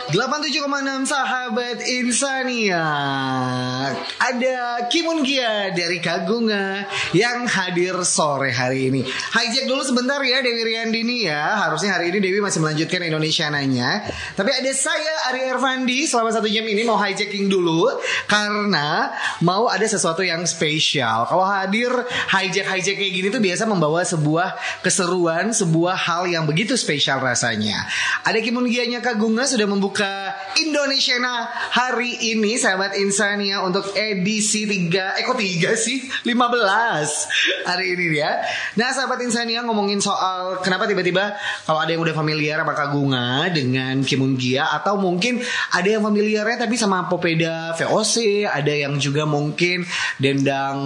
87,6 sahabat Insania. Ada Kimun Gia dari Kagunga yang hadir sore hari ini. Hijack dulu sebentar ya Dewi Riandini ya. Harusnya hari ini Dewi masih melanjutkan Indonesia Nanya. Tapi ada saya Ari Ervandi selama 1 jam ini mau hijacking dulu karena mau ada sesuatu yang spesial. Kalau hadir hijack kayak gini tuh biasa membawa sebuah keseruan, sebuah hal yang begitu spesial rasanya. Ada Kimun Gianya Kagunga sudah membuka Indonesia hari ini sahabat Insania untuk edisi 3 sih 15 hari ini ya. Nah sahabat Insania ngomongin soal kenapa tiba-tiba kalau ada yang udah familiar sama Kagunga dengan Kimun Gia, atau mungkin ada yang familiarnya tapi sama Popeda VOC, ada yang juga mungkin Dendang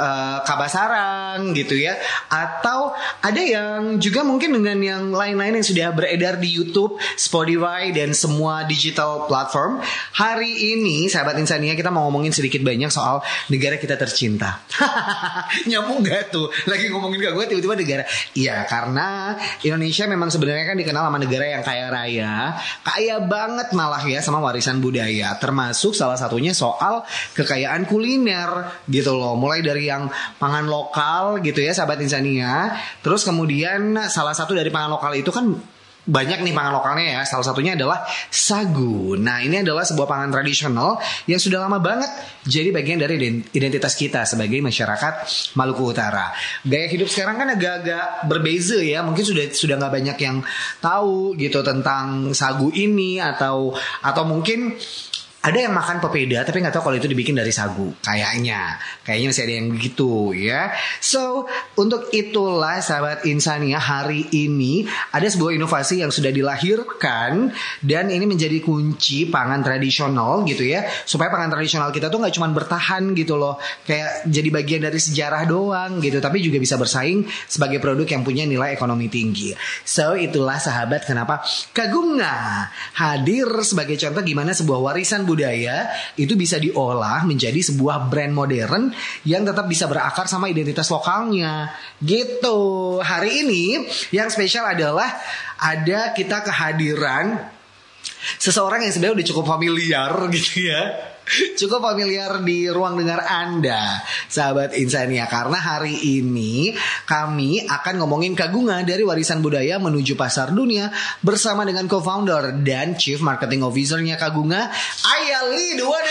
Kabasarang gitu ya, atau ada yang juga mungkin dengan yang lain-lain yang sudah beredar di YouTube, Spotify dan semua digital platform. Hari ini sahabat Insania kita mau ngomongin sedikit banyak soal negara kita tercinta. Nyambung gak tuh? Lagi ngomongin gak gue tiba-tiba negara. Iya, karena Indonesia memang sebenarnya kan dikenal sama negara yang kaya raya, kaya banget malah ya sama warisan budaya, termasuk salah satunya soal kekayaan kuliner gitu loh. Mulai dari yang pangan lokal gitu ya sahabat Insania. Terus kemudian salah satu dari pangan lokal itu kan banyak nih pangan lokalnya ya. Salah satunya adalah sagu. Nah ini adalah sebuah pangan tradisional yang sudah lama banget jadi bagian dari identitas kita sebagai masyarakat Maluku Utara. Gaya hidup sekarang kan agak-agak berbeza ya. Mungkin sudah gak banyak yang tahu gitu tentang sagu ini, atau mungkin ada yang makan pepeda tapi gak tahu kalau itu dibikin dari sagu. Kayaknya masih ada yang begitu ya. So untuk itulah sahabat Insania, hari ini ada sebuah inovasi yang sudah dilahirkan, dan ini menjadi kunci pangan tradisional gitu ya, supaya pangan tradisional kita tuh gak cuma bertahan gitu loh, kayak jadi bagian dari sejarah doang gitu, tapi juga bisa bersaing sebagai produk yang punya nilai ekonomi tinggi. So itulah sahabat kenapa Kagunga hadir sebagai contoh gimana sebuah warisan budaya itu bisa diolah menjadi sebuah brand modern yang tetap bisa berakar sama identitas lokalnya gitu. Hari ini yang spesial adalah ada kita kehadiran seseorang yang sebenarnya udah cukup familiar gitu ya, cukup familiar di ruang dengar Anda sahabat Insania, karena hari ini kami akan ngomongin Kagunga dari warisan budaya menuju pasar dunia bersama dengan co-founder dan chief marketing officer-nya Kagunga, Ayali Duan.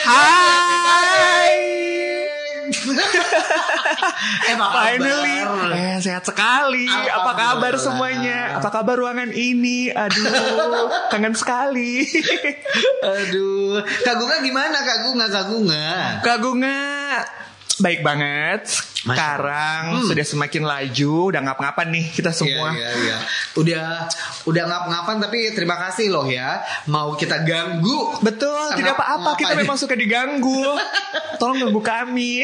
Hai. Finally sehat sekali. Apa kabar semuanya? Apa kabar ruangan ini? Aduh, kangen sekali. Aduh, Kagunga gimana Kagunga? Baik banget. Sekarang sudah semakin laju, udah ngap-ngapan nih kita semua. Iya. Udah ngap-ngapan, tapi terima kasih loh ya, mau kita ganggu. Betul, tidak apa-apa, kita memang suka diganggu. Tolong ganggu kami.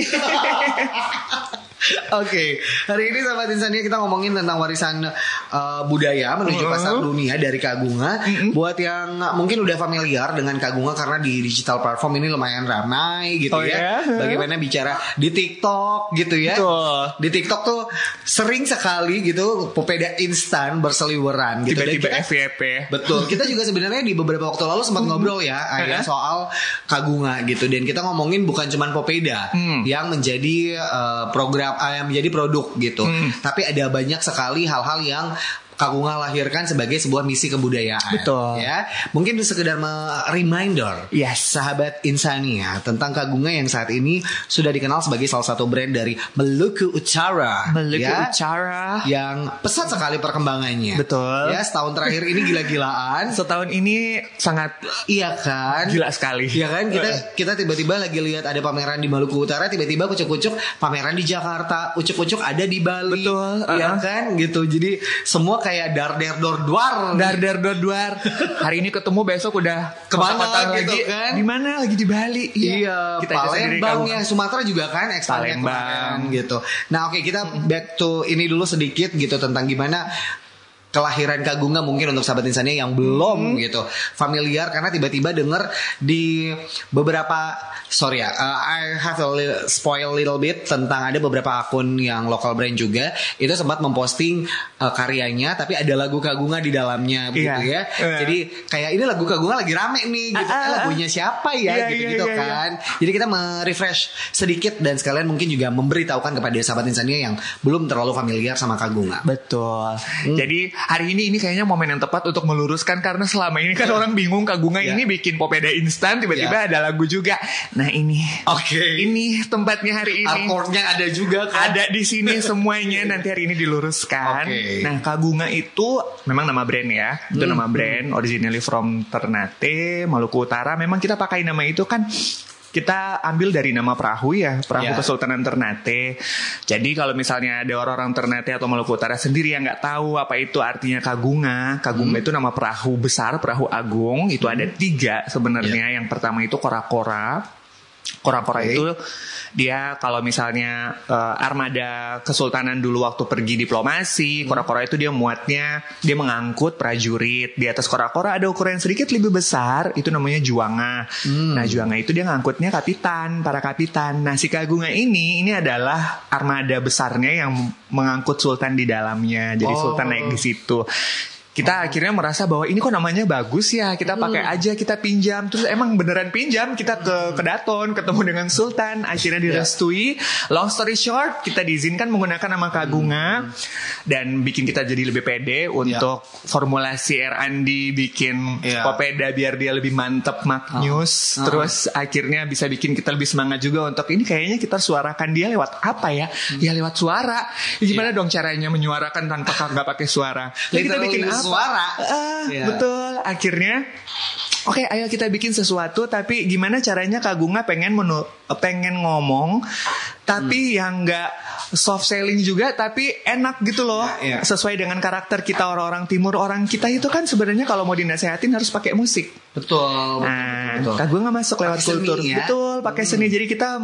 Oke, hari ini sahabat Insania kita ngomongin tentang warisan budaya menuju pasar dunia dari Kagunga. Buat yang mungkin udah familiar dengan Kagunga karena di digital platform ini lumayan ramai gitu ya. Bagaimana bicara di TikTok gitu ya. Betul. Di TikTok tuh sering sekali gitu popeda instan berseliweran gitu. Tiba-tiba FYP. Betul. Kita juga sebenarnya di beberapa waktu lalu sempat ngobrol ya soal Kagunga gitu, dan kita ngomongin bukan cuman popeda yang menjadi program yang menjadi produk gitu. Tapi ada banyak sekali hal-hal yang Kagunga lahirkan sebagai sebuah misi kebudayaan. Betul. Ya, mungkin sekedar reminder sahabat Insania tentang Kagunga yang saat ini sudah dikenal sebagai salah satu brand dari Maluku Utara. Utara yang pesat sekali perkembangannya. Betul. Ya, setahun terakhir ini gila-gilaan. Setahun ini sangat gila sekali. Iya kan? Kita tiba-tiba lagi lihat ada pameran di Maluku Utara, tiba-tiba kucuk-kucuk pameran di Jakarta, ucuk-ucuk ada di Bali. Betul. Iya kan? Gitu. Jadi semua kayak dar dor duar. Hari ini ketemu, besok udah kemana gitu lagi kan? Di mana lagi di Bali? Iya. Kita Palembang ya, Sumatera juga kan eksperimen gitu. Nah oke, kita back to ini dulu sedikit gitu tentang gimana kelahiran Kagunga mungkin untuk sahabat Insania yang belum gitu familiar, karena tiba-tiba denger di beberapa I have a spoil little bit tentang ada beberapa akun yang local brand juga itu sempat memposting karyanya tapi ada lagu Kagunga di dalamnya gitu ya. Jadi kayak ini lagu Kagunga lagi rame nih gitu. Lagunya siapa ya gitu kan. Jadi kita merefresh sedikit dan sekalian mungkin juga memberitahukan kepada sahabat Insania yang belum terlalu familiar sama Kagunga. Betul. Jadi hari ini kayaknya momen yang tepat untuk meluruskan, karena selama ini kan orang bingung Kagunga ini bikin popeda instan tiba-tiba ada lagu juga. Nah ini, ini tempatnya hari ini. Artworknya ada juga kan? Ada di sini semuanya. Nanti hari ini diluruskan. Nah Kagunga itu memang nama brand ya. Itu nama brand originally from Ternate, Maluku Utara. Memang kita pakai nama itu kan kita ambil dari nama perahu ya, perahu Kesultanan Ternate. Jadi kalau misalnya ada orang-orang Ternate atau Maluku Utara sendiri yang nggak tahu apa itu artinya Kagunga. Kagunga itu nama perahu besar, perahu agung. Itu ada 3 sebenarnya. Yang pertama itu kora-kora. Kora-kora itu dia kalau misalnya armada kesultanan dulu waktu pergi diplomasi, kora-kora itu dia muatnya, dia mengangkut prajurit. Di atas kora-kora ada ukuran yang sedikit lebih besar, itu namanya juanga. Nah juanga itu dia ngangkutnya kapitan, para kapitan. Nah si Kagunga ini adalah armada besarnya yang mengangkut sultan di dalamnya. Jadi sultan naik di situ. Kita akhirnya merasa bahwa ini kok namanya bagus ya, kita pakai aja, kita pinjam. Terus emang beneran pinjam, kita ke Kedaton, ketemu dengan Sultan, akhirnya direstui. Long story short, kita diizinkan menggunakan nama Kagunga dan bikin kita jadi lebih pede untuk formulasi R&D, bikin popeda biar dia lebih mantep maknyus. Terus akhirnya bisa bikin kita lebih semangat juga untuk ini kayaknya kita suarakan dia lewat apa ya? Ya lewat suara. Gimana dong caranya menyuarakan tanpa nggak pakai suara? Jadi kita bikin apa? Suara. Betul. Akhirnya ayo kita bikin sesuatu, tapi gimana caranya Kagunga pengen ngomong tapi yang enggak soft selling juga tapi enak gitu loh. Sesuai dengan karakter kita orang-orang timur. Orang kita itu kan sebenarnya kalau mau dinasehatin harus pakai musik. Betul. Kagunga masuk lewat kultur. Betul, pakai seni. Jadi kita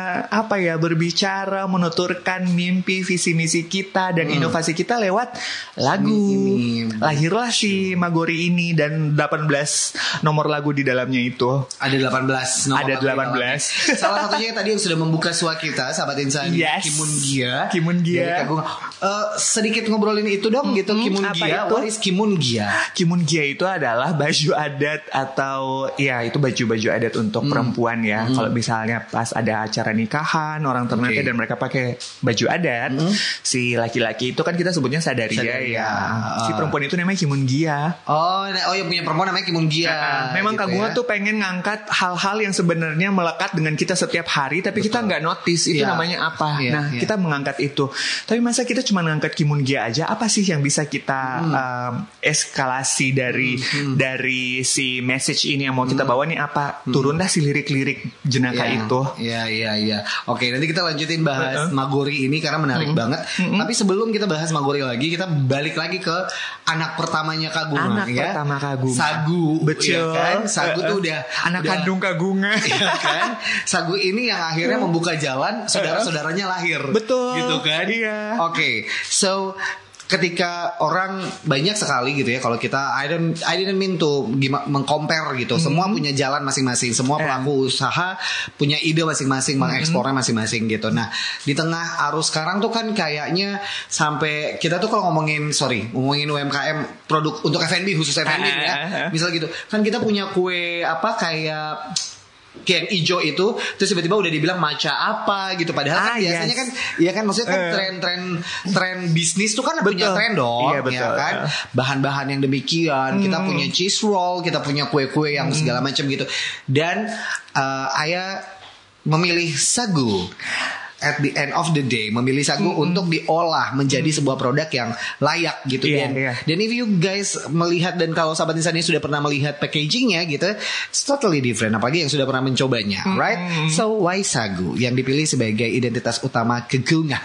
berbicara, menuturkan mimpi, visi misi kita dan inovasi kita lewat lagu. Lahirlah si Magori ini dan 18 nomor lagu di dalamnya itu. Ada 18 nomor. Ada 18. Salah satunya tadi yang sudah membuka suara kita, sahabat Insania, Kimun Gia. Sedikit ngobrolin itu dong gitu. Kimun Gia. What is Kimun Gia? Kimun Gia itu adalah baju adat atau ya itu baju-baju adat untuk perempuan ya. Kalau misalnya pas ada acara nikahan orang Ternate dan mereka pakai baju adat, si laki-laki itu kan kita sebutnya Sadaria ya. Si perempuan itu namanya Kimun Gia. Yang punya perempuan namanya Kimun Gia. Memang gitu Kagunga tuh pengen ngangkat hal-hal yang sebenarnya melekat dengan kita setiap hari, tapi kita nggak notice itu namanya apa. Kita mengangkat itu. Tapi masa kita cuma ngangkat Kimun Gia aja? Apa sih yang bisa kita eskalasi dari si message ini yang mau kita bawa nih apa? Turun dah si lirik-lirik jenaka itu. Iya. Oke, nanti kita lanjutin bahas Magori ini karena menarik banget. Tapi sebelum kita bahas Magori lagi, kita balik lagi ke anak pertamanya Kagunga. Pertama Kagunga. Sagu. Betul. Ya kan? Sagu tuh udah kandung Kagunga. Ya kan? Sagu ini yang akhirnya membuka jalan saudara-saudaranya lahir. Betul. Gitu kan? Iya. Oke. So ketika orang banyak sekali gitu ya, kalau kita I didn't mean to mengcompare gitu. Semua punya jalan masing-masing. Semua pelaku usaha punya ide masing-masing, mengekspornya masing-masing gitu. Nah, di tengah arus sekarang tuh kan kayaknya sampai kita tuh kalau ngomongin UMKM produk untuk F&B khusus F&B ya. Misal gitu. Kan kita punya kue kayak yang hijau itu terus tiba-tiba udah dibilang maca apa gitu, padahal kan biasanya kan ya kan maksudnya kan tren bisnis tuh kan punya tren dong, ya kan bahan-bahan yang demikian. Kita punya cheese roll, kita punya kue-kue yang segala macam gitu, dan Ayah memilih sagu. At the end of the day memilih sagu untuk diolah menjadi sebuah produk yang layak gitu. Dan if you guys melihat, dan kalau sahabat Insania sudah pernah melihat packagingnya gitu, it's totally different, apalagi yang sudah pernah mencobanya, right? So why sagu yang dipilih sebagai identitas utama Kagunga?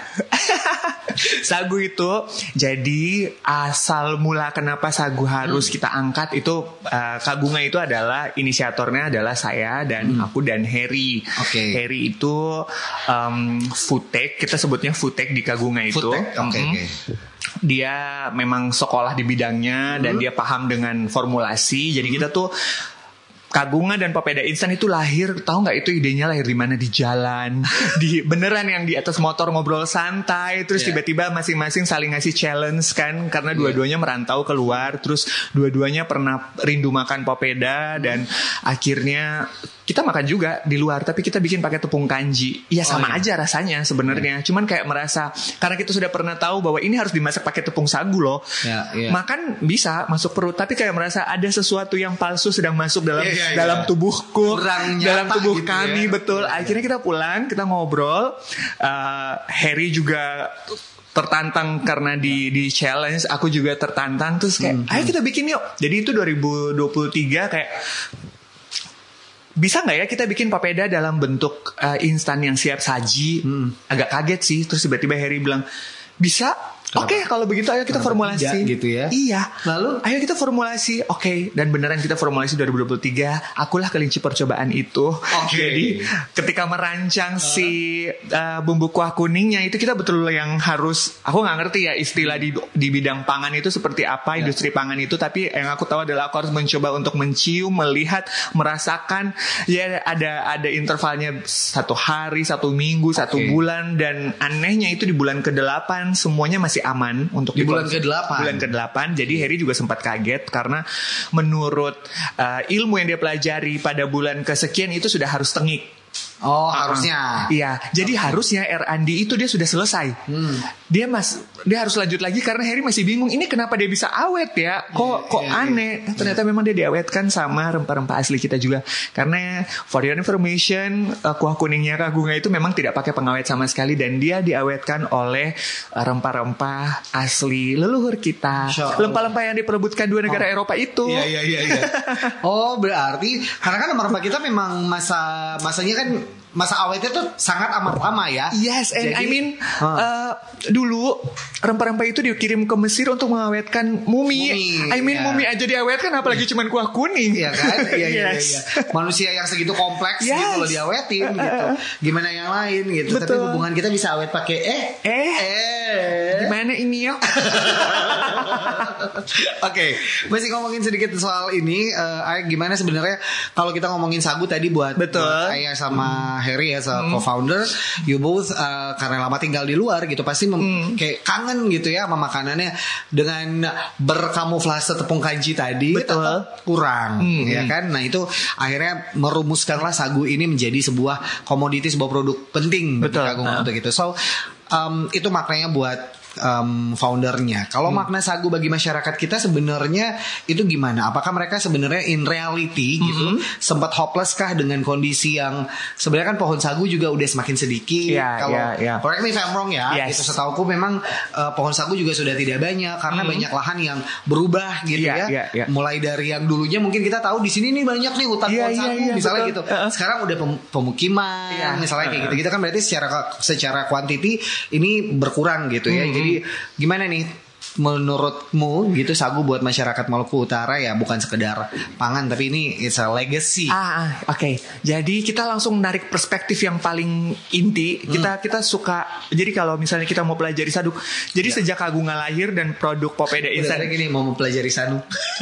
Sagu itu jadi asal mula kenapa sagu harus kita angkat itu, Kagunga itu adalah inisiatornya adalah saya dan aku dan Harry. Harry itu food tech, kita sebutnya food tech di Kagunga itu. dia memang sekolah di bidangnya dan dia paham dengan formulasi. Jadi kita tuh Kagunga dan Papeda Instan itu lahir, tahu nggak itu idenya lahir di mana? Di jalan, di beneran yang di atas motor ngobrol santai, terus tiba-tiba masing-masing saling ngasih challenge kan, karena dua-duanya merantau keluar, terus dua-duanya pernah rindu makan papeda dan akhirnya kita makan juga di luar, tapi kita bikin pakai tepung kanji. Ya sama aja rasanya sebenarnya. Cuman kayak merasa karena kita sudah pernah tahu bahwa ini harus dimasak pakai tepung sagu loh. Makan bisa masuk perut, tapi kayak merasa ada sesuatu yang palsu sedang masuk dalam tubuhku, dalam tubuh gitu kami betul. Akhirnya kita pulang, kita ngobrol. Harry juga tertantang karena di challenge, aku juga tertantang, terus kayak ayo kita bikin yuk. Jadi itu 2023 kayak bisa nggak ya kita bikin papeda dalam bentuk instan yang siap saji? Agak kaget sih. Terus tiba-tiba Harry bilang bisa. Oke, kalau begitu ayo kita formulasi gitu ya. Iya. Lalu ayo kita formulasi. Oke, dan beneran kita formulasi 2023. Akulah kelinci percobaan itu. Jadi ketika merancang si bumbu kuah kuningnya itu kita betul yang harus, aku nggak ngerti ya istilah di bidang pangan itu seperti apa, industri pangan itu, tapi yang aku tahu adalah aku harus mencoba untuk mencium, melihat, merasakan. Ya ada intervalnya 1 hari, 1 minggu, 1 bulan, dan anehnya itu di bulan ke-8 semuanya masih aman untuk di bulan ke-8. Bulan ke-8. Jadi Harry juga sempat kaget karena menurut ilmu yang dia pelajari pada bulan kesekian itu sudah harus tengik. Harusnya. Iya, jadi harusnya R&D itu dia sudah selesai. Dia harus lanjut lagi karena Harry masih bingung ini kenapa dia bisa awet ya? Kok aneh? Ternyata memang dia diawetkan sama rempah-rempah asli kita juga. Karena for your information, kuah kuningnya Kagunga itu memang tidak pakai pengawet sama sekali dan dia diawetkan oleh rempah-rempah asli leluhur kita. Rempah-rempah yang diperebutkan 2 negara Eropa itu. Iya. Berarti karena kan rempah kita memang masanya kan masa awetnya tuh sangat amat lama ya. Yes, and I mean dulu rempah-rempah itu dikirim ke Mesir untuk mengawetkan mumi. Mumi aja diawetkan, apalagi cuman kuah kuning. Iya kan? Iya. Manusia yang segitu kompleks gitu loh diawetin gitu. Gimana yang lain gitu. Betul. Tapi hubungan kita bisa awet pakai gimana ini ya? Oke, masih ngomongin sedikit soal ini. Gimana sebenarnya kalau kita ngomongin sagu tadi buat Ayah sama Harry ya, co-founder, you both karena lama tinggal di luar gitu pasti kayak kangen gitu ya sama makanannya, dengan berkamuflase tepung kanji tadi tetap kurang ya kan. Nah itu akhirnya merumuskanlah sagu ini menjadi sebuah komoditi, sebuah produk penting bagi Kagunga untuk itu. So itu maknanya buat foundernya. Kalau makna sagu bagi masyarakat kita sebenarnya itu gimana? Apakah mereka sebenarnya in reality gitu sempat hopeless kah dengan kondisi yang sebenarnya kan pohon sagu juga udah semakin sedikit. Correct me if I'm wrong ya. Gitu, setauku memang pohon sagu juga sudah tidak banyak karena banyak lahan yang berubah gitu ya. Mulai dari yang dulunya mungkin kita tahu di sini nih banyak nih hutan pohon sagu misalnya gitu. Sekarang udah pemukiman misalnya kayak gitu. Kita kan berarti secara kuantiti ini berkurang gitu ya. Jadi gimana nih menurutmu gitu sagu buat masyarakat Maluku Utara ya bukan sekedar pangan tapi ini it's a legacy. Oke. Jadi kita langsung narik perspektif yang paling inti. Kita suka. Jadi kalau misalnya kita mau pelajari sagu, jadi sejak Kagunga lahir dan produk papeda instan gini mau mempelajari sagu.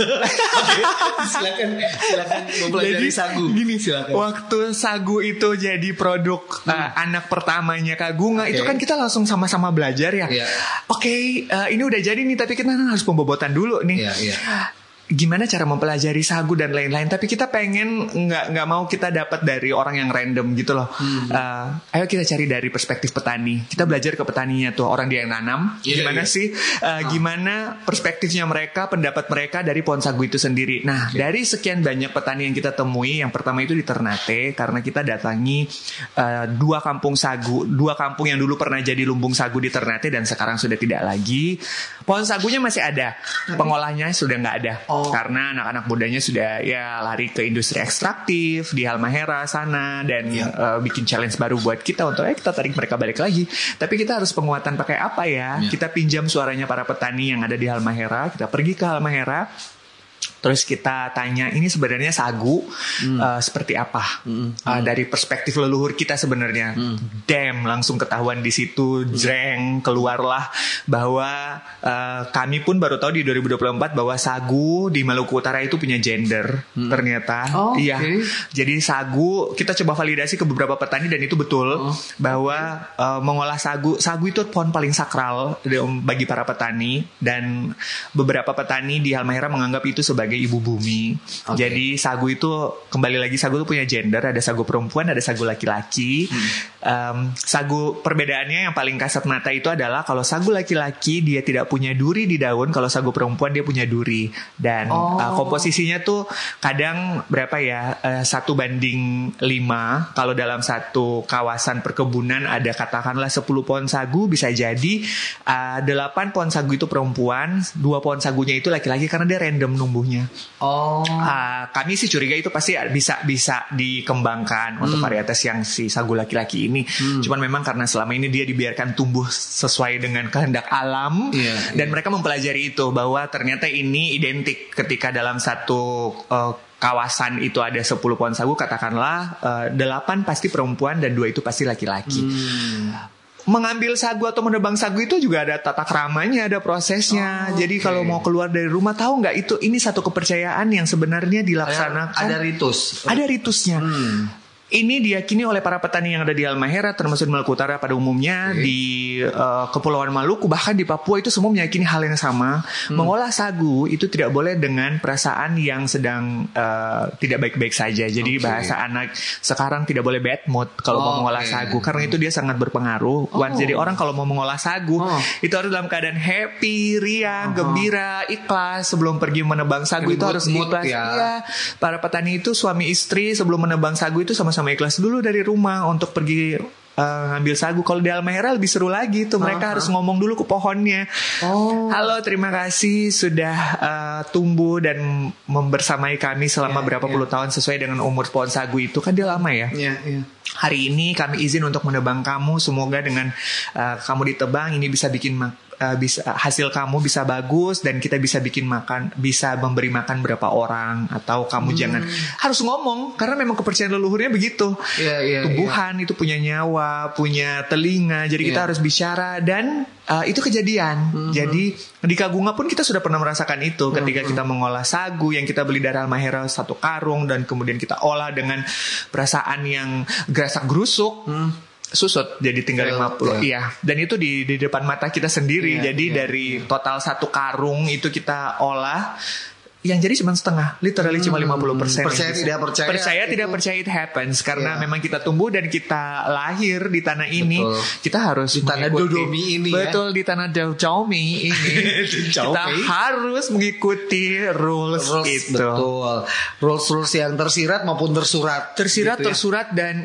silakan mempelajari sagu. Gini silakan. Waktu sagu itu jadi produk anak pertamanya Kagunga itu kan kita langsung sama-sama belajar ya. Ini udah jadi nih, tapi kita harus pembobotan dulu nih. Gimana cara mempelajari sagu dan lain-lain. Tapi kita pengen nggak mau kita dapat dari orang yang random gitu loh. Ayo kita cari dari perspektif petani. Kita belajar ke petaninya tuh, orang dia yang nanam. Gimana sih? Gimana perspektifnya mereka, pendapat mereka dari pohon sagu itu sendiri. Nah, dari sekian banyak petani yang kita temui, yang pertama itu di Ternate, karena kita datangi 2 kampung sagu, 2 kampung yang dulu pernah jadi lumbung sagu di Ternate dan sekarang sudah tidak lagi. Pohon sagunya masih ada, pengolahnya sudah nggak ada. Karena anak-anak mudanya sudah lari ke industri ekstraktif di Halmahera sana dan bikin challenge baru buat kita untuk kita tarik mereka balik lagi. Tapi kita harus penguatan pakai apa ya? Kita pinjam suaranya para petani yang ada di Halmahera, kita pergi ke Halmahera. Terus kita tanya ini sebenarnya sagu seperti apa dari perspektif leluhur kita sebenarnya. Damn, langsung ketahuan di situ, jreng, keluarlah bahwa kami pun baru tahu di 2024 bahwa sagu di Maluku Utara itu punya gender ternyata. Iya. Okay. Jadi sagu kita coba validasi ke beberapa petani dan itu betul bahwa mengolah sagu itu pohon paling sakral bagi para petani dan beberapa petani di Halmahera menganggap itu sebagai ibu bumi. Jadi sagu itu kembali lagi sagu itu punya gender, ada sagu perempuan, ada sagu laki-laki. Sagu perbedaannya yang paling kasat mata itu adalah kalau sagu laki-laki dia tidak punya duri di daun, kalau sagu perempuan dia punya duri dan komposisinya tuh kadang berapa ya 1:5. Kalau dalam satu kawasan perkebunan ada katakanlah 10 pohon sagu bisa jadi 8 pohon sagu itu perempuan, 2 pohon sagunya itu laki-laki karena dia random numbuhnya. Kami sih curiga itu pasti bisa dikembangkan untuk varietas yang si sagu laki-laki ini. Cuman memang karena selama ini dia dibiarkan tumbuh sesuai dengan kehendak alam dan mereka mempelajari itu bahwa ternyata ini identik ketika dalam satu kawasan itu ada 10 pohon sagu katakanlah 8 pasti perempuan dan 2 itu pasti laki-laki. Mengambil sagu atau menebang sagu itu juga ada tata keramanya, ada prosesnya. Jadi kalau mau keluar dari rumah tahu nggak ini satu kepercayaan yang sebenarnya dilaksanakan. Ada ritus. Ada ritusnya. Ini diyakini oleh para petani yang ada di Halmahera termasuk di Maluku Utara pada umumnya, di Kepulauan Maluku bahkan di Papua itu semua meyakini hal yang sama. Mengolah sagu itu tidak boleh dengan perasaan yang sedang tidak baik-baik saja. Jadi bahasa anak sekarang tidak boleh bad mood kalau mau mengolah sagu karena itu dia sangat berpengaruh. Jadi orang kalau mau mengolah sagu itu harus dalam keadaan happy, riang, gembira, ikhlas. Sebelum pergi menebang sagu itu harus ikhlas. Iya. Para petani itu suami istri sebelum menebang sagu itu sama ikhlas dulu dari rumah untuk pergi ngambil sagu. Kalau di Halmahera lebih seru lagi tuh, mereka harus ngomong dulu ke pohonnya. Halo, terima kasih sudah tumbuh dan membersamai kami selama berapa puluh tahun sesuai dengan umur pohon sagu itu kan dia lama ya. Hari ini kami izin untuk menebang kamu, semoga dengan kamu ditebang ini bisa bikin bisa hasil kamu bisa bagus dan kita bisa bikin makan, bisa memberi makan berapa orang, atau kamu jangan harus ngomong karena memang kepercayaan leluhurnya begitu. Tumbuhan itu punya nyawa, punya telinga, jadi kita harus bicara dan itu kejadian. Jadi di Kagunga pun kita sudah pernah merasakan itu ketika kita mengolah sagu yang kita beli dari Halmahera 1 karung dan kemudian kita olah dengan perasaan yang gerasak gerusuk. Susut jadi tinggal 50. Iya. Dan itu di depan mata kita sendiri. Jadi dari total 1 karung itu kita olah, yang jadi cuma setengah, literally cuma 50%. Percaya tidak percaya it happens karena memang kita tumbuh dan kita lahir di tanah ini. Kita harus di tanah Dodomi ini. Betul, di tanah Dodomi ini. Kita harus mengikuti rules itu. Betul. Rules yang tersirat maupun tersurat. Tersirat, gitu tersurat dan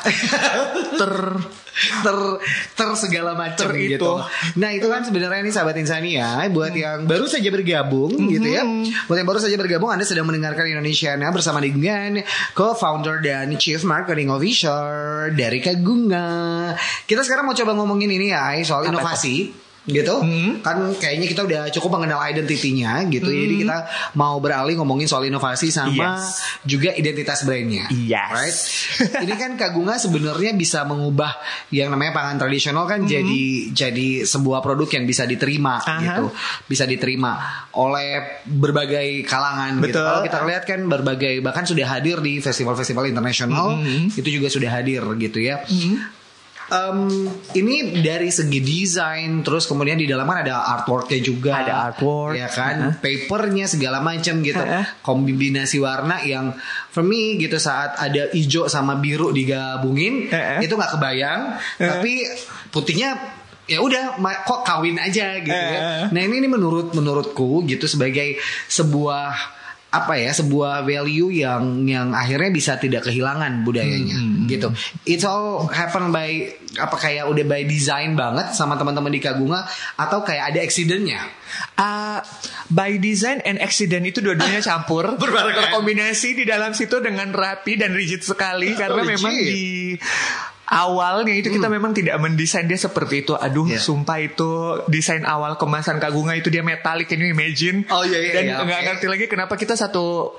segala macam gitu. Nah itu kan sebenarnya nih sahabat Insania, buat yang baru saja bergabung gitu ya. Buat yang baru saja bergabung, Anda sedang mendengarkan Indonesiana bersama dengan co-founder dan chief marketing officer dari Kagunga. Kita sekarang mau coba ngomongin ini ya, soal inovasi. Gitu kan kayaknya kita udah cukup mengenal identitinya gitu. Jadi kita mau beralih ngomongin soal inovasi sama juga identitas brandnya. Right? Ini kan Kagunga sebenarnya bisa mengubah yang namanya pangan tradisional kan jadi sebuah produk yang bisa diterima gitu. Bisa diterima oleh berbagai kalangan gitu. Kalau kita lihat kan berbagai, bahkan sudah hadir di festival-festival internasional, itu juga sudah hadir gitu ya. Ini dari segi desain, terus kemudian di dalam kan ada artworknya juga, ada artwork, ya kan, papernya segala macam gitu, kombinasi warna yang for me gitu saat ada hijau sama biru digabungin itu nggak kebayang, tapi putihnya ya udah kok kawin aja gitu ya. Nah ini menurutku gitu sebagai sebuah sebuah value yang akhirnya bisa tidak kehilangan budayanya gitu. It's all happen by kayak udah by design banget sama teman-teman di Kagunga atau kayak ada accident-nya? By design and accident itu dua-duanya campur, terkombinasi di dalam situ dengan rapi dan rigid sekali karena memang awalnya itu kita memang tidak mendesain dia seperti itu. Aduh, sumpah itu desain awal kemasan Kagunga itu dia metalik, can you imagine? Dan nggak ngerti lagi kenapa kita satu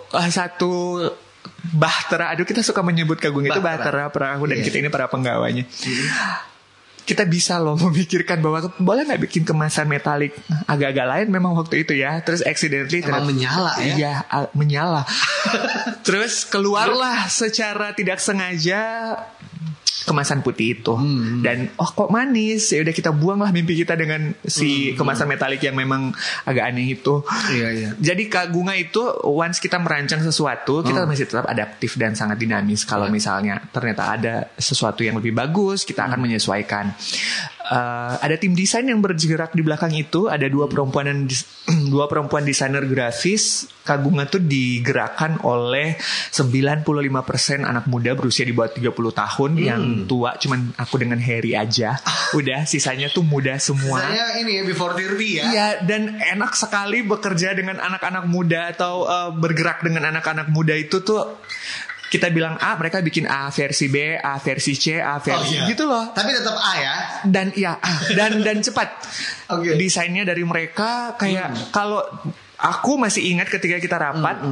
bahtera. Aduh, kita suka menyebut Kagunga itu bahtera perahu dan kita ini para penggawanya. Kita bisa loh memikirkan bahwa boleh nggak bikin kemasan metalik agak-agak lain memang waktu itu ya. Terus accidentally menyala ya. Iya, menyala. Terus keluarlah secara tidak sengaja kemasan putih itu. Dan kok manis. Ya udah kita buanglah mimpi kita dengan si kemasan metalik yang memang agak aneh itu. Iya. Jadi Kagunga itu once kita merancang sesuatu, kita masih tetap adaptif dan sangat dinamis. Kalau misalnya ternyata ada sesuatu yang lebih bagus, kita akan menyesuaikan. Ada tim desain yang bergerak di belakang itu. Ada dua perempuan desainer grafis. Kagunga tuh digerakkan oleh 95% anak muda berusia di bawah 30 tahun. Yang tua cuman aku dengan Harry aja. Udah sisanya tuh muda semua. Sisanya ini ya before 30 ya. Iya, dan enak sekali bekerja dengan anak-anak muda atau bergerak dengan anak-anak muda itu tuh. Kita bilang A, mereka bikin A versi B, A versi C, A versi gitu loh. Tapi tetap A ya. Dan iya, dan cepat. Desainnya dari mereka kayak kalau aku masih ingat ketika kita rapat,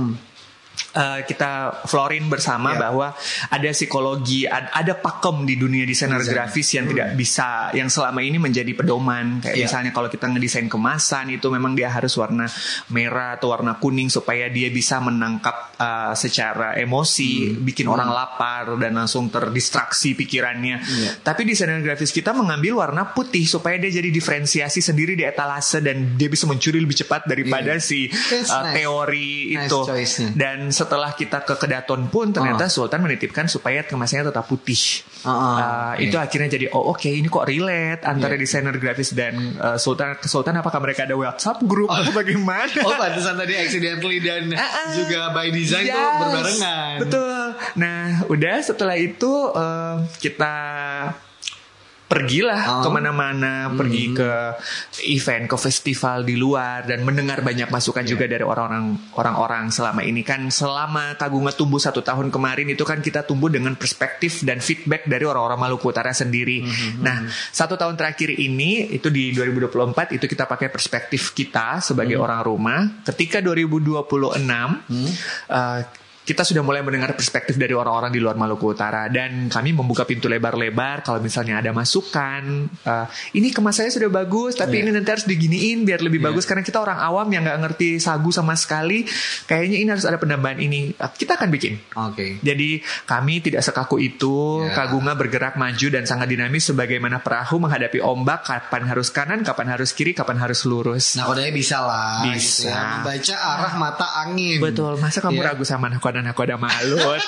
kita florin bersama bahwa ada psikologi, ada pakem di dunia desainer grafis yang tidak bisa, yang selama ini menjadi pedoman. Kayak misalnya kalau kita ngedesain kemasan itu memang dia harus warna merah atau warna kuning supaya dia bisa menangkap secara emosi, bikin orang lapar dan langsung terdistraksi pikirannya. Tapi desainer grafis kita mengambil warna putih supaya dia jadi diferensiasi sendiri di etalase dan dia bisa mencuri lebih cepat daripada si teori itu. Dan setelah kita ke Kedaton pun ternyata Sultan menitipkan supaya kemasannya tetap putih. Itu akhirnya jadi oke, ini kok relate antara desainer grafis dan Sultan. Apakah mereka ada WhatsApp group atau bagaimana? Pantesan tadi accidentally dan juga by design tuh berbarengan. Betul. Nah, udah setelah itu kita pergilah kemana-mana, pergi ke event, ke festival di luar dan mendengar banyak masukan juga dari orang-orang selama ini kan. Selama Kagunga tumbuh 1 tahun kemarin itu kan kita tumbuh dengan perspektif dan feedback dari orang-orang Maluku Utara sendiri. Nah, 1 tahun terakhir ini itu di 2024 itu kita pakai perspektif kita sebagai orang rumah. Ketika 2026 kita sudah mulai mendengar perspektif dari orang-orang di luar Maluku Utara dan kami membuka pintu lebar-lebar kalau misalnya ada masukan, ini kemasannya sudah bagus tapi ini nanti harus diginiin biar lebih bagus karena kita orang awam yang nggak ngerti sagu sama sekali, kayaknya ini harus ada penambahan ini, kita akan bikin. Jadi kami tidak sekaku itu. Kagunga bergerak maju dan sangat dinamis sebagaimana perahu menghadapi ombak, kapan harus kanan, kapan harus kiri, kapan harus lurus. Nah, kodanya bisa lah. Bisa. Gitu ya. Membaca arah mata angin. Betul. Masa kamu ragu sama aku ada malut.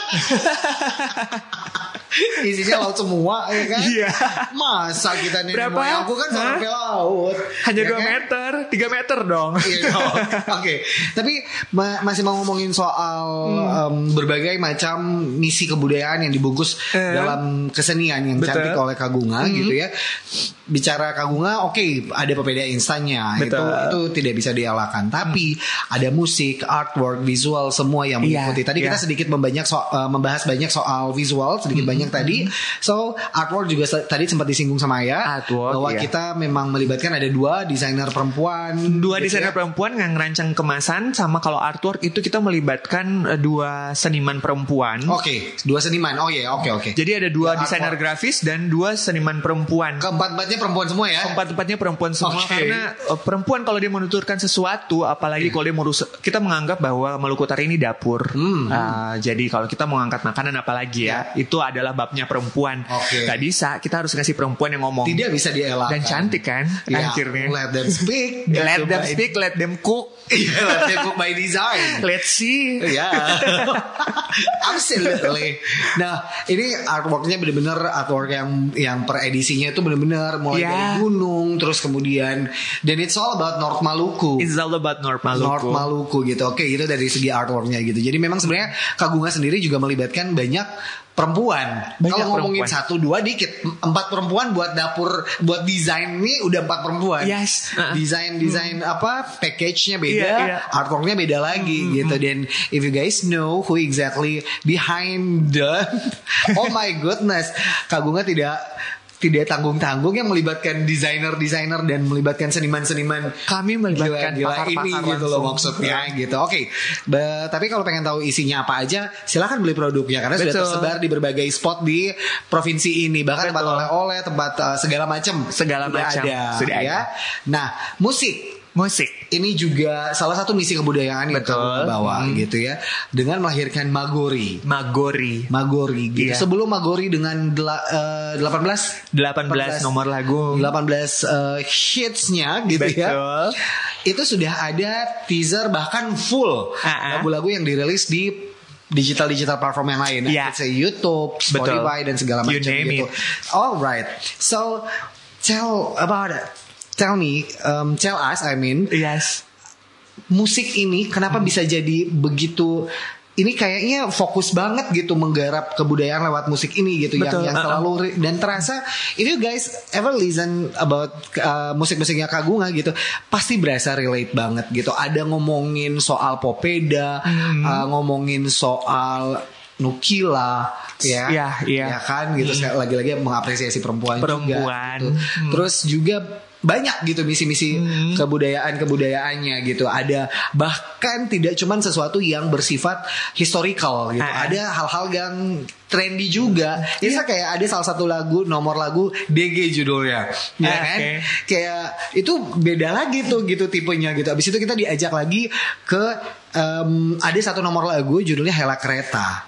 Isinya laut semua ya kan. Masa kita nih berapa? Aku kan sampai laut. Hanya 2 meter 3 meter dong. Oke. Tapi masih mau ngomongin soal berbagai macam misi kebudayaan yang dibungkus dalam kesenian yang cantik oleh Kagunga gitu ya. Bicara Kagunga, ada Pepedia Instannya. Itu tidak bisa dielakkan. Tapi ada musik, artwork, visual semua yang mengikuti. Tadi kita sedikit membahas banyak soal visual, sedikit banyak tadi. So artwork juga tadi sempat disinggung sama Aya bahwa kita memang melibatkan ada 2 desainer perempuan. 2 desainer perempuan yang ngerancang kemasan, sama kalau artwork itu kita melibatkan 2 seniman perempuan. 2 seniman. Oke. Jadi ada 2 desainer grafis dan 2 seniman perempuan. Keempat-empatnya perempuan semua ya? Keempat-empatnya perempuan semua karena perempuan kalau dia menuturkan sesuatu, apalagi kalau dia kita menganggap bahwa Maluku Utara ini dapur. Jadi kalau kita mau angkat makanan apalagi itu adalah babnya perempuan. Gak bisa, kita harus ngasih perempuan yang ngomong. Tidak bisa dielakkan. Dan cantik kan akhirnya. Let them speak. Let them speak, let them cook. Let them cook by design. Let's see. Absolutely. Nah, ini artworknya benar-benar artwork yang per edisinya itu benar-benar mulai dari gunung, terus kemudian dan it's all about North Maluku. It's all about North Maluku. North Maluku gitu. Itu dari segi artworknya gitu. Jadi memang sebenarnya Kagunga sendiri juga melibatkan banyak perempuan. Kalau ngomongin 1-2 dikit, 4 perempuan buat dapur, buat desain nih udah 4 perempuan. Yes. Desain package-nya beda, artwork-nya beda lagi gitu. Dan if you guys know who exactly behind the oh my goodness, Kagunga tidak tanggung-tanggung yang melibatkan desainer dan melibatkan seniman-seniman. Kami melibatkan gila ini gitu loh maksudnya gitu. Oke. Tapi kalau pengen tahu isinya apa aja, silakan beli produknya karena sudah tersebar di berbagai spot di provinsi ini. Bahkan tempat oleh-oleh, tempat segala macam ada. Sudah ya. Nah, musik ini juga salah satu misi kebudayaan yang kamu bawa gitu ya, dengan melahirkan Magori gitu. Sebelum Magori dengan 18 nomor lagu, 18 hitsnya gitu. Betul. Ya. Itu sudah ada teaser bahkan full lagu-lagu yang dirilis di digital platform yang lain, YouTube, Spotify dan segala macam gitu. Alright, so tell us, yes, musik ini kenapa bisa jadi begitu? Ini kayaknya fokus banget gitu menggarap kebudayaan lewat musik ini gitu. Betul, yang selalu dan terasa if you guys ever listen about musik-musiknya Kagunga gitu, pasti berasa relate banget gitu. Ada ngomongin soal popeda, ngomongin soal Nukila ya kan gitu. Lagi-lagi mengapresiasi perempuan juga gitu. Terus juga banyak gitu misi-misi kebudayaan-kebudayaannya gitu. Ada bahkan tidak cuman sesuatu yang bersifat historical gitu. Ada hal-hal yang trendy juga. Ini kayak ada salah satu nomor lagu DG judulnya. Ya kan? Kayak itu beda lagi tuh gitu tipenya gitu. Abis itu kita diajak lagi ke ada satu nomor lagu judulnya Hela Kereta.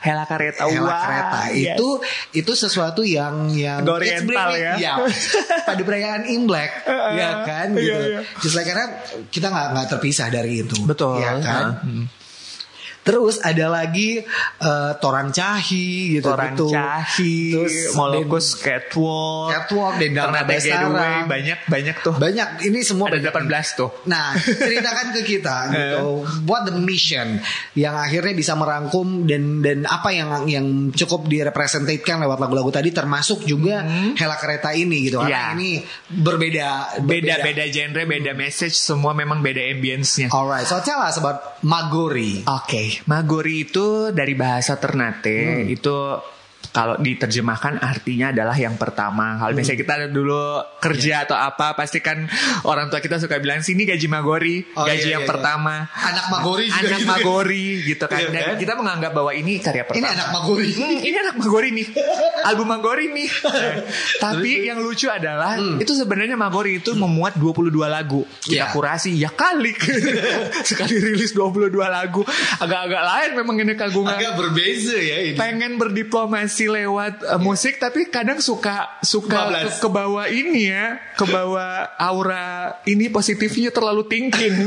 Itu sesuatu yang oriental ya. Pada perayaan Imlek ya kan gitu. Just like karena kita nggak terpisah dari itu. Betul ya kan. Terus ada lagi Torang Cahi gitu. Terus Molokus Catwalk Dendang Besara. Banyak tuh. Banyak, ini semua ada 18 tuh. Nah, ceritakan ke kita gitu. What the mission yang akhirnya bisa merangkum dan apa yang cukup direpresentasikan lewat lagu-lagu tadi, termasuk juga Hela Kereta ini gitu. Karena ini berbeda genre, beda message, semua memang beda ambience-nya. Alright, so tell us about Magori. Oke. Magori itu dari bahasa Ternate, itu kalau diterjemahkan artinya adalah yang pertama. Kalau misalnya kita dulu kerja atau apa, pasti kan orang tua kita suka bilang sini gaji Magori, gaji yang pertama. Anak Magori juga. Anak Magori gitu kan. Dan kita menganggap bahwa ini karya pertama. Ini anak Magori. Ini anak Magori nih. Album Magori nih. Tapi yang lucu adalah itu sebenarnya Magori itu memuat 22 lagu. Kita kurasi ya kali. Sekali rilis 22 lagu. Agak-agak lain memang ini Kagunga. Agak berbeza ya ini. Pengen berdiplomasi lewat musik, tapi kadang suka ke bawah ini ya, ke bawah aura ini positifnya terlalu thinking.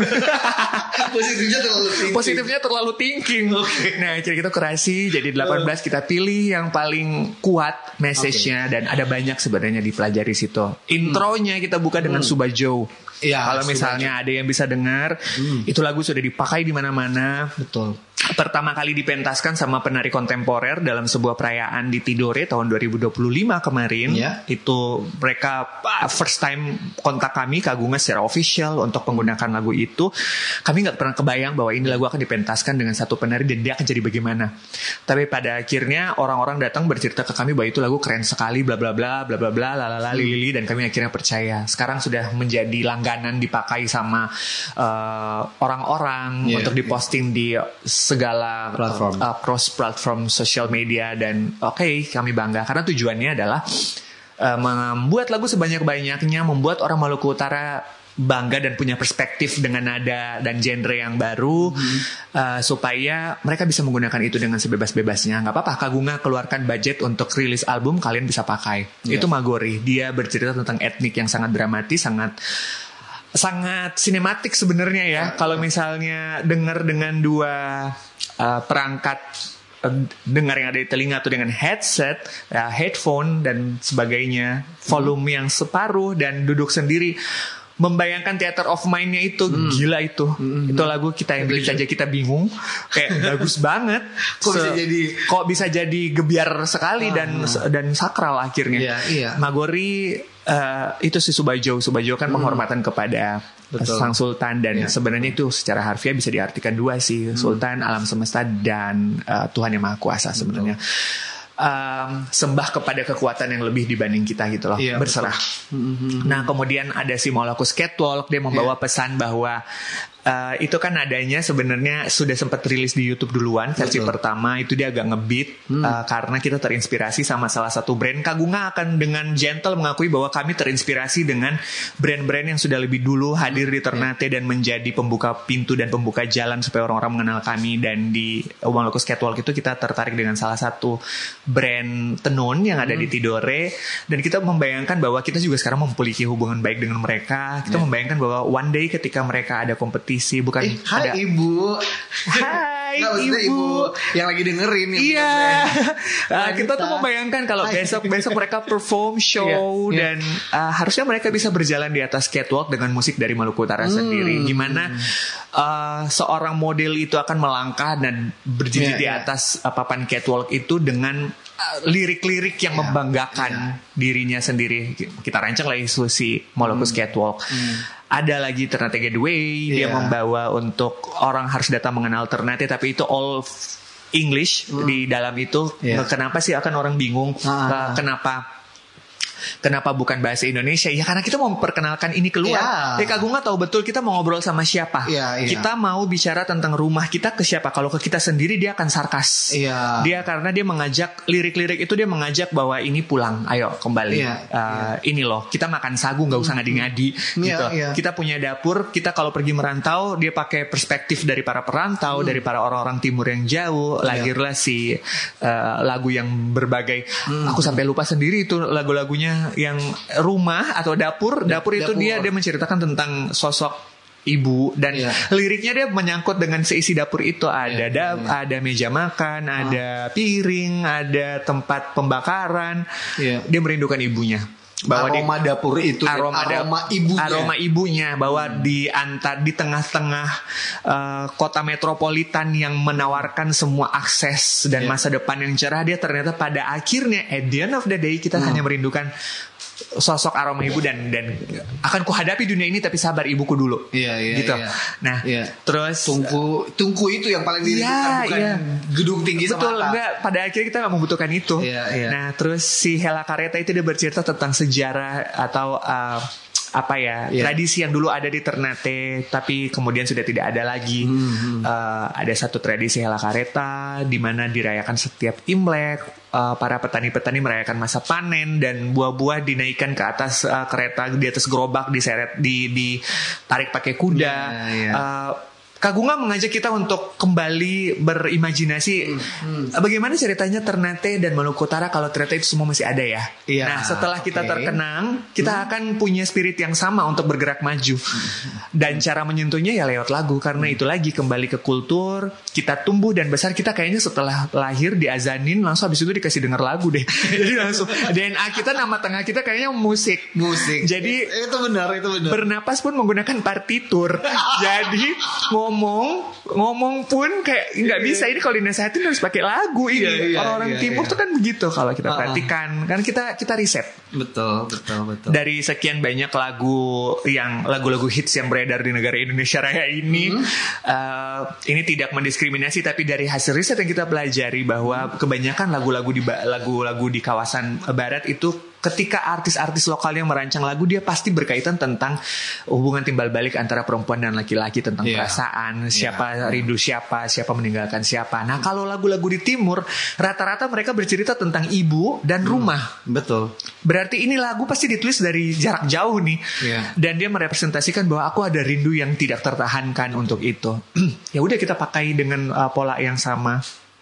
Positifnya terlalu thinking. Nah, jadi kita kurasi jadi 18, kita pilih yang paling kuat message-nya, dan ada banyak sebenarnya dipelajari situ. Intronya kita buka dengan Subajo. Kalau misalnya ada yang bisa dengar, itu lagu sudah dipakai di mana-mana. Betul. Pertama kali dipentaskan sama penari kontemporer dalam sebuah perayaan di Tidore tahun 2025 kemarin. Itu mereka first time kontak kami Kagunga secara official untuk menggunakan lagu itu. Kami nggak pernah kebayang bahwa ini lagu akan dipentaskan dengan satu penari dan dia akan jadi bagaimana. Tapi pada akhirnya orang-orang datang bercerita ke kami bahwa itu lagu keren sekali, bla bla bla bla bla bla lalala lili, dan kami akhirnya percaya. Sekarang sudah menjadi langganan dipakai sama orang-orang untuk diposting di segala platform, cross platform social media, dan kami bangga karena tujuannya adalah membuat lagu sebanyak-banyaknya, membuat orang Maluku Utara bangga dan punya perspektif dengan nada dan genre yang baru, supaya mereka bisa menggunakan itu dengan sebebas-bebasnya. Nggak apa-apa Kagunga keluarkan budget untuk rilis album, kalian bisa pakai. Itu Magori, dia bercerita tentang etnik yang sangat dramatis, sangat sinematik sebenarnya ya. Kalau misalnya dengar dengan dua perangkat dengar yang ada di telinga atau dengan headset, headphone dan sebagainya, volume yang separuh dan duduk sendiri, membayangkan Theater of Mind-nya itu gila itu. Itu lagu kita yang bikin saja kita bingung. Kayak bagus banget. Kok bisa jadi gebiar sekali dan sakral akhirnya. Magori itu si Subajo kan penghormatan kepada sang sultan dan sebenarnya itu secara harfiah bisa diartikan dua sih, sultan, alam semesta dan Tuhan yang Maha Kuasa sebenarnya. Sembah kepada kekuatan yang lebih dibanding kita gitu loh, berserah. Nah kemudian ada si Molucus Catwalk, dia membawa pesan bahwa itu kan adanya sebenarnya sudah sempat rilis di YouTube duluan versi pertama, itu dia agak ngebeat karena kita terinspirasi sama salah satu brand. Kagunga akan dengan gentle mengakui bahwa kami terinspirasi dengan brand-brand yang sudah lebih dulu hadir di Ternate dan menjadi pembuka pintu dan pembuka jalan supaya orang-orang mengenal kami. Dan di Molucus Catwalk itu kita tertarik dengan salah satu brand tenun yang ada di Tidore, dan kita membayangkan bahwa kita juga sekarang memiliki hubungan baik dengan mereka. Kita membayangkan bahwa one day ketika mereka ada kompetisi, bukan hai ada ibu. Hai ibu yang lagi dengerin kita tuh membayangkan kalau besok mereka perform show dan harusnya mereka bisa berjalan di atas catwalk dengan musik dari Maluku Utara sendiri. Gimana seorang model itu akan melangkah dan berdiri di atas papan catwalk itu dengan lirik-lirik yang membanggakan dirinya sendiri. Kita rancang lagi si Molucus Catwalk. Ada lagi Ternate Gateway, dia membawa untuk orang harus datang mengenal Ternate, tapi itu all English di dalam itu. Kenapa sih akan orang bingung? Kenapa bukan bahasa Indonesia? Ya karena kita mau memperkenalkan ini keluar. Kagunga tahu betul kita mau ngobrol sama siapa. Kita mau bicara tentang rumah kita ke siapa. Kalau ke kita sendiri dia akan sarkas. Dia karena dia mengajak lirik-lirik itu, dia mengajak bahwa ini pulang, ayo kembali. Ini loh, kita makan sagu, nggak usah ngadi-ngadi. Gitu. Kita punya dapur. Kita kalau pergi merantau, dia pakai perspektif dari para perantau, dari para orang-orang timur yang jauh. Lahirlah si lagu yang berbagai. Aku sampai lupa sendiri itu lagu-lagunya yang rumah atau dapur itu dia menceritakan tentang sosok ibu dan liriknya dia menyangkut dengan seisi dapur itu. Ada meja makan, ada piring, ada tempat pembakaran. Dia merindukan ibunya. Bahwa aroma dapur itu, aroma ibunya, bahwa di tengah-tengah kota metropolitan yang menawarkan semua akses dan masa depan yang cerah, dia ternyata pada akhirnya at the end of the day kita hanya merindukan sosok aroma ibu dan akan kuhadapi dunia ini tapi sabar ibuku dulu. Gitu. Nah, terus tungku itu yang paling dirindukan, bukan gedung tinggi betul, semata. Enggak, pada akhirnya kita gak membutuhkan itu. Nah, terus si Hela Kareta itu dia bercerita tentang sejarah atau tradisi yang dulu ada di Ternate tapi kemudian sudah tidak ada lagi. Ada satu tradisi Hela Kareta di mana dirayakan setiap Imlek. Para petani-petani merayakan masa panen dan buah-buah dinaikkan ke atas kereta, di atas gerobak, diseret, ditarik pakai kuda. Kagunga mengajak kita untuk kembali berimajinasi bagaimana ceritanya Ternate dan Maluku Utara kalau ternyata itu semua masih ada ya. Nah setelah kita terkenang, kita akan punya spirit yang sama untuk bergerak maju. Dan cara menyentuhnya ya lewat lagu. Karena itu lagi kembali ke kultur. Kita tumbuh dan besar, kita kayaknya setelah lahir diazanin langsung habis itu dikasih denger lagu deh. Jadi langsung DNA kita, nama tengah kita kayaknya musik. Jadi itu benar. Bernapas pun menggunakan partitur. Jadi ngomong pun kayak nggak bisa, ini kalau dinasehatin harus pakai lagu ini. Orang-orang timur tuh kan begitu kalau kita perhatikan. Kan kita riset. Betul. Dari sekian banyak lagu-lagu hits yang beredar di negara Indonesia Raya ini, ini tidak mendiskriminasi, tapi dari hasil riset yang kita pelajari bahwa kebanyakan lagu-lagu di kawasan barat itu ketika artis-artis lokal yang merancang lagu, dia pasti berkaitan tentang hubungan timbal balik antara perempuan dan laki-laki, tentang perasaan, siapa rindu siapa meninggalkan siapa. Nah, kalau lagu-lagu di timur rata-rata mereka bercerita tentang ibu dan rumah. Betul. Berarti ini lagu pasti ditulis dari jarak jauh nih. Dan dia merepresentasikan bahwa aku ada rindu yang tidak tertahankan untuk itu. Ya udah, kita pakai dengan pola yang sama.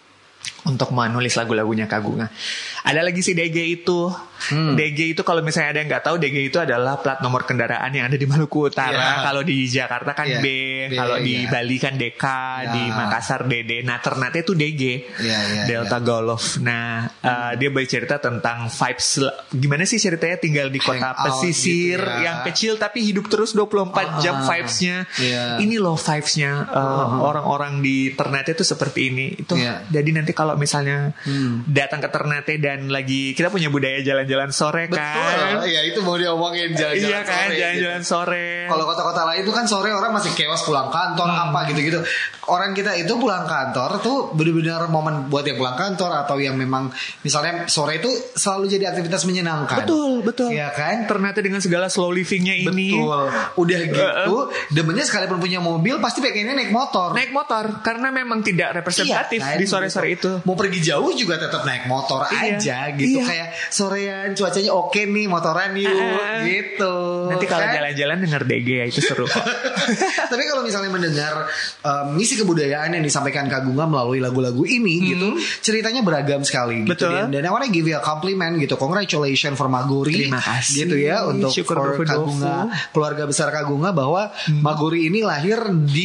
untuk menulis lagu-lagunya Kak Gunga. Ada lagi si DG itu. DG itu kalau misalnya ada yang nggak tahu, DG itu adalah plat nomor kendaraan yang ada di Maluku Utara. Kalau di Jakarta kan B, kalau di Bali kan DK, di Makassar DD. Nah Ternate itu DG, Delta Golf. Nah dia bercerita tentang vibes. Gimana sih ceritanya tinggal di kota pesisir gitu yang kecil tapi hidup terus 24 jam vibes-nya. Ini loh vibes-nya orang-orang di Ternate itu seperti ini. Itu jadi nanti kalau misalnya datang ke Ternate dan lagi kita punya budaya jalan-jalan sore kan. Betul. Iya itu mau diomongin jalan-jalan iya kan, sore. Jalan-jalan gitu. Sore. Kalau kota-kota lain itu kan sore orang masih chaos pulang kantor apa gitu-gitu. Orang kita itu pulang kantor tuh benar-benar momen buat yang pulang kantor atau yang memang misalnya sore itu selalu jadi aktivitas menyenangkan. Betul. Iya kan? Ternyata dengan segala slow livingnya ini. Betul. Udah gitu, demennya sekalipun punya mobil pasti pengennya naik motor. Naik motor karena memang tidak representatif kan? Di sore-sore itu. Mau pergi jauh juga tetap naik motor aja gitu. Kayak sorean cuacanya oke nih, motoran yuk gitu. Nanti kalau jalan-jalan denger DG ya itu seru kok. Tapi kalau misalnya mendengar misi kebudayaan yang disampaikan Kak Gunga melalui lagu-lagu ini gitu, ceritanya beragam sekali gitu. Dan I wanna give you a compliment gitu. Congratulations for Magori. Terima kasih gitu ya untuk for Kak Gunga, keluarga besar Kak Gunga, bahwa Magori ini lahir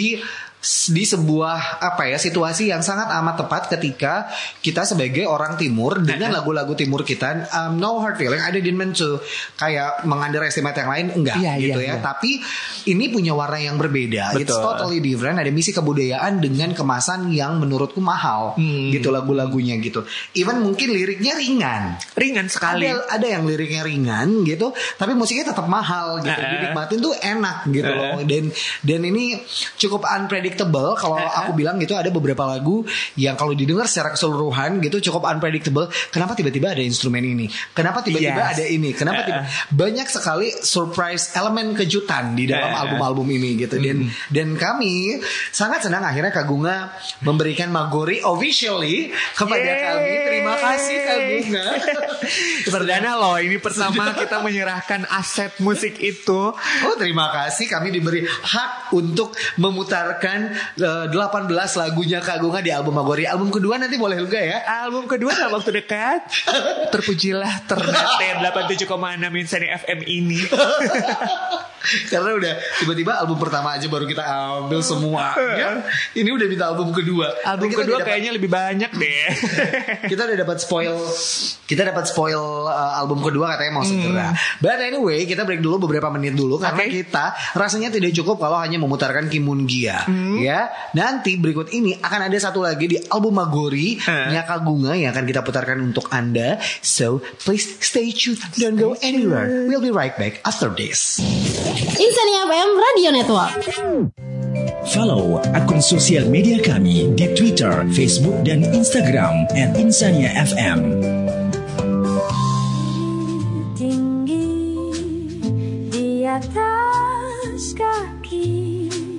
di sebuah situasi yang sangat amat tepat ketika kita sebagai orang timur dengan lagu-lagu timur kita, no hard feeling, I didn't mean to kayak mengunderestimate yang lain, enggak tapi ini punya warna yang berbeda. Betul. It's totally different. Ada misi kebudayaan dengan kemasan yang menurutku mahal gitu lagu-lagunya gitu. Even mungkin liriknya ringan sekali. Ada yang liriknya ringan gitu, tapi musiknya tetap mahal gitu. Dinikmatin tuh enak gitu loh. Dan ini cukup unpredictable. Kalau aku bilang gitu, ada beberapa lagu yang kalau didengar secara keseluruhan gitu cukup unpredictable. Kenapa tiba-tiba ada instrumen ini? Kenapa tiba-tiba ada ini? Kenapa banyak sekali surprise elemen kejutan di dalam album-album ini gitu. Dan kami sangat senang akhirnya Kak Gunga memberikan Magori officially kepada kami. Terima kasih Kak Gunga. Perdana loh, ini pertama kita menyerahkan aset musik itu. Oh terima kasih, kami diberi hak untuk memutarkan 18 lagunya Kak Gunga di album Magori. Album kedua nanti boleh juga ya. Album kedua dalam waktu dekat. Terpujilah Ternate 87,6 Insani FM ini. Karena udah tiba-tiba album pertama aja baru kita ambil semua ya. Ini udah minta album kedua. Album kedua kayaknya lebih banyak deh. Kita udah dapat spoil album kedua katanya mau segera. But anyway, kita break dulu beberapa menit dulu karena kita rasanya tidak cukup kalau hanya memutarkan Kimun Gia. Ya, nanti berikut ini akan ada satu lagi di album Magori nya Kak Gunga yang akan kita putarkan untuk Anda. So please stay tuned, don't go anywhere. We'll be right back after this. Insani FM Radio Network. Follow akun sosial media kami di Twitter, Facebook, dan Instagram @insaniafm. Tinggi di atas kaki,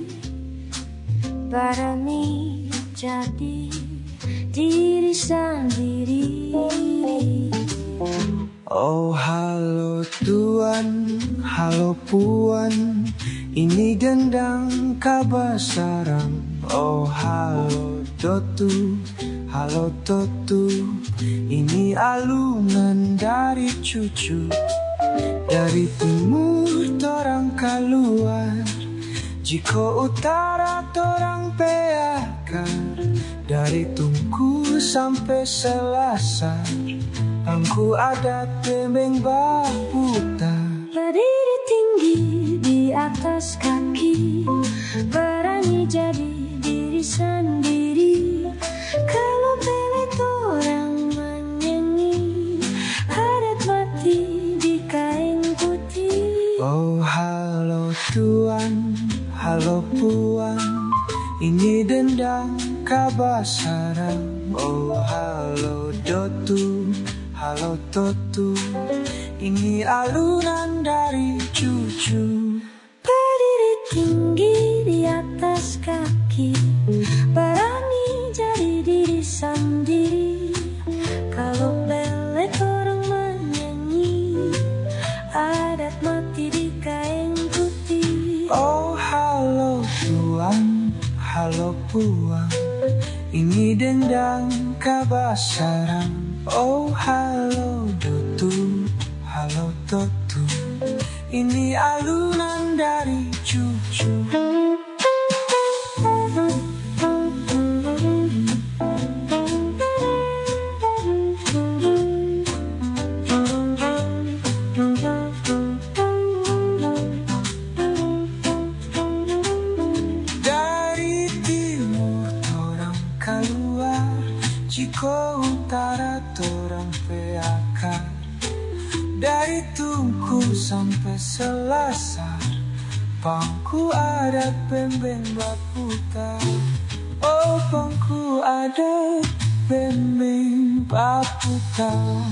berani jadi diri sendiri. Oh halo Tuan, halo Puan, ini gendang kabar sarang. Oh halo Totu, halo Totu, ini alunan dari cucu. Dari timur torang keluar, jika utara torang peakar. Dari Tungku sampai Selasar, Angku ada tembeng baputa. Berdiri tinggi di atas kaki, berani jadi diri sendiri. Kalau pelet orang menyanyi, adat mati di kain putih. Oh halo Tuan, halo Puan, ini dendang kabar sarang. Oh halo Dotu, halo Totu, ini alunan dari cucu. Berdiri tinggi di atas kaki, berani jadi diri sendiri. Kalau pelet orang menyanyi, adat mati di kain putih. Oh halo Tuan, halo Puan, Ini dendang kabasaran. Oh halo Dotu, halo Totu. Ini alunan dari cucu. Ciko Utara torang peakar. Dari Tungku sampai Selasar, pangku adat bembeng baputar. Oh pangku adat bembeng baputar.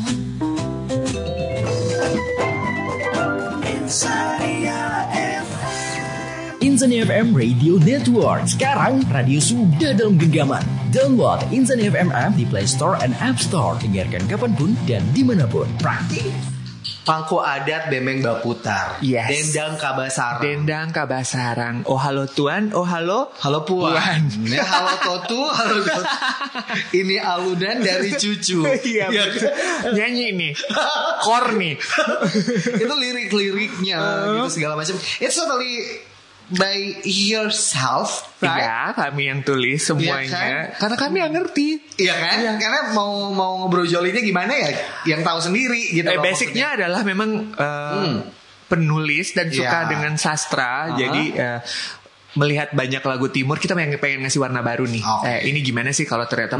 Insania FM Radio Network. Sekarang radio sudah dalam genggaman. Download Insania FM app di Play Store and App Store. Dengarkan kapanpun dan dimanapun. Praktis. Pangku adat bembeng baputar. Yes. Dendang kabasarang. Dendang kabasarang. Oh halo tuan, oh halo. Halo puan. Ya, halo Totu, halo Totu. Ini alunan dari cucu. Iya. Nyanyi nih. Kor nih. Itu lirik-liriknya gitu segala macam. It's totally by yourself, right? Iya, kami yang tulis semuanya. Iya kan? Karena kami yang ngerti. Iya kan? Iya. Karena mau ngobrojolinnya gimana ya, yang tahu sendiri gitu. Basicnya adalah memang penulis dan suka dengan sastra. Jadi melihat banyak lagu timur, kita pengen ngasih warna baru nih. Ini gimana sih kalau ternyata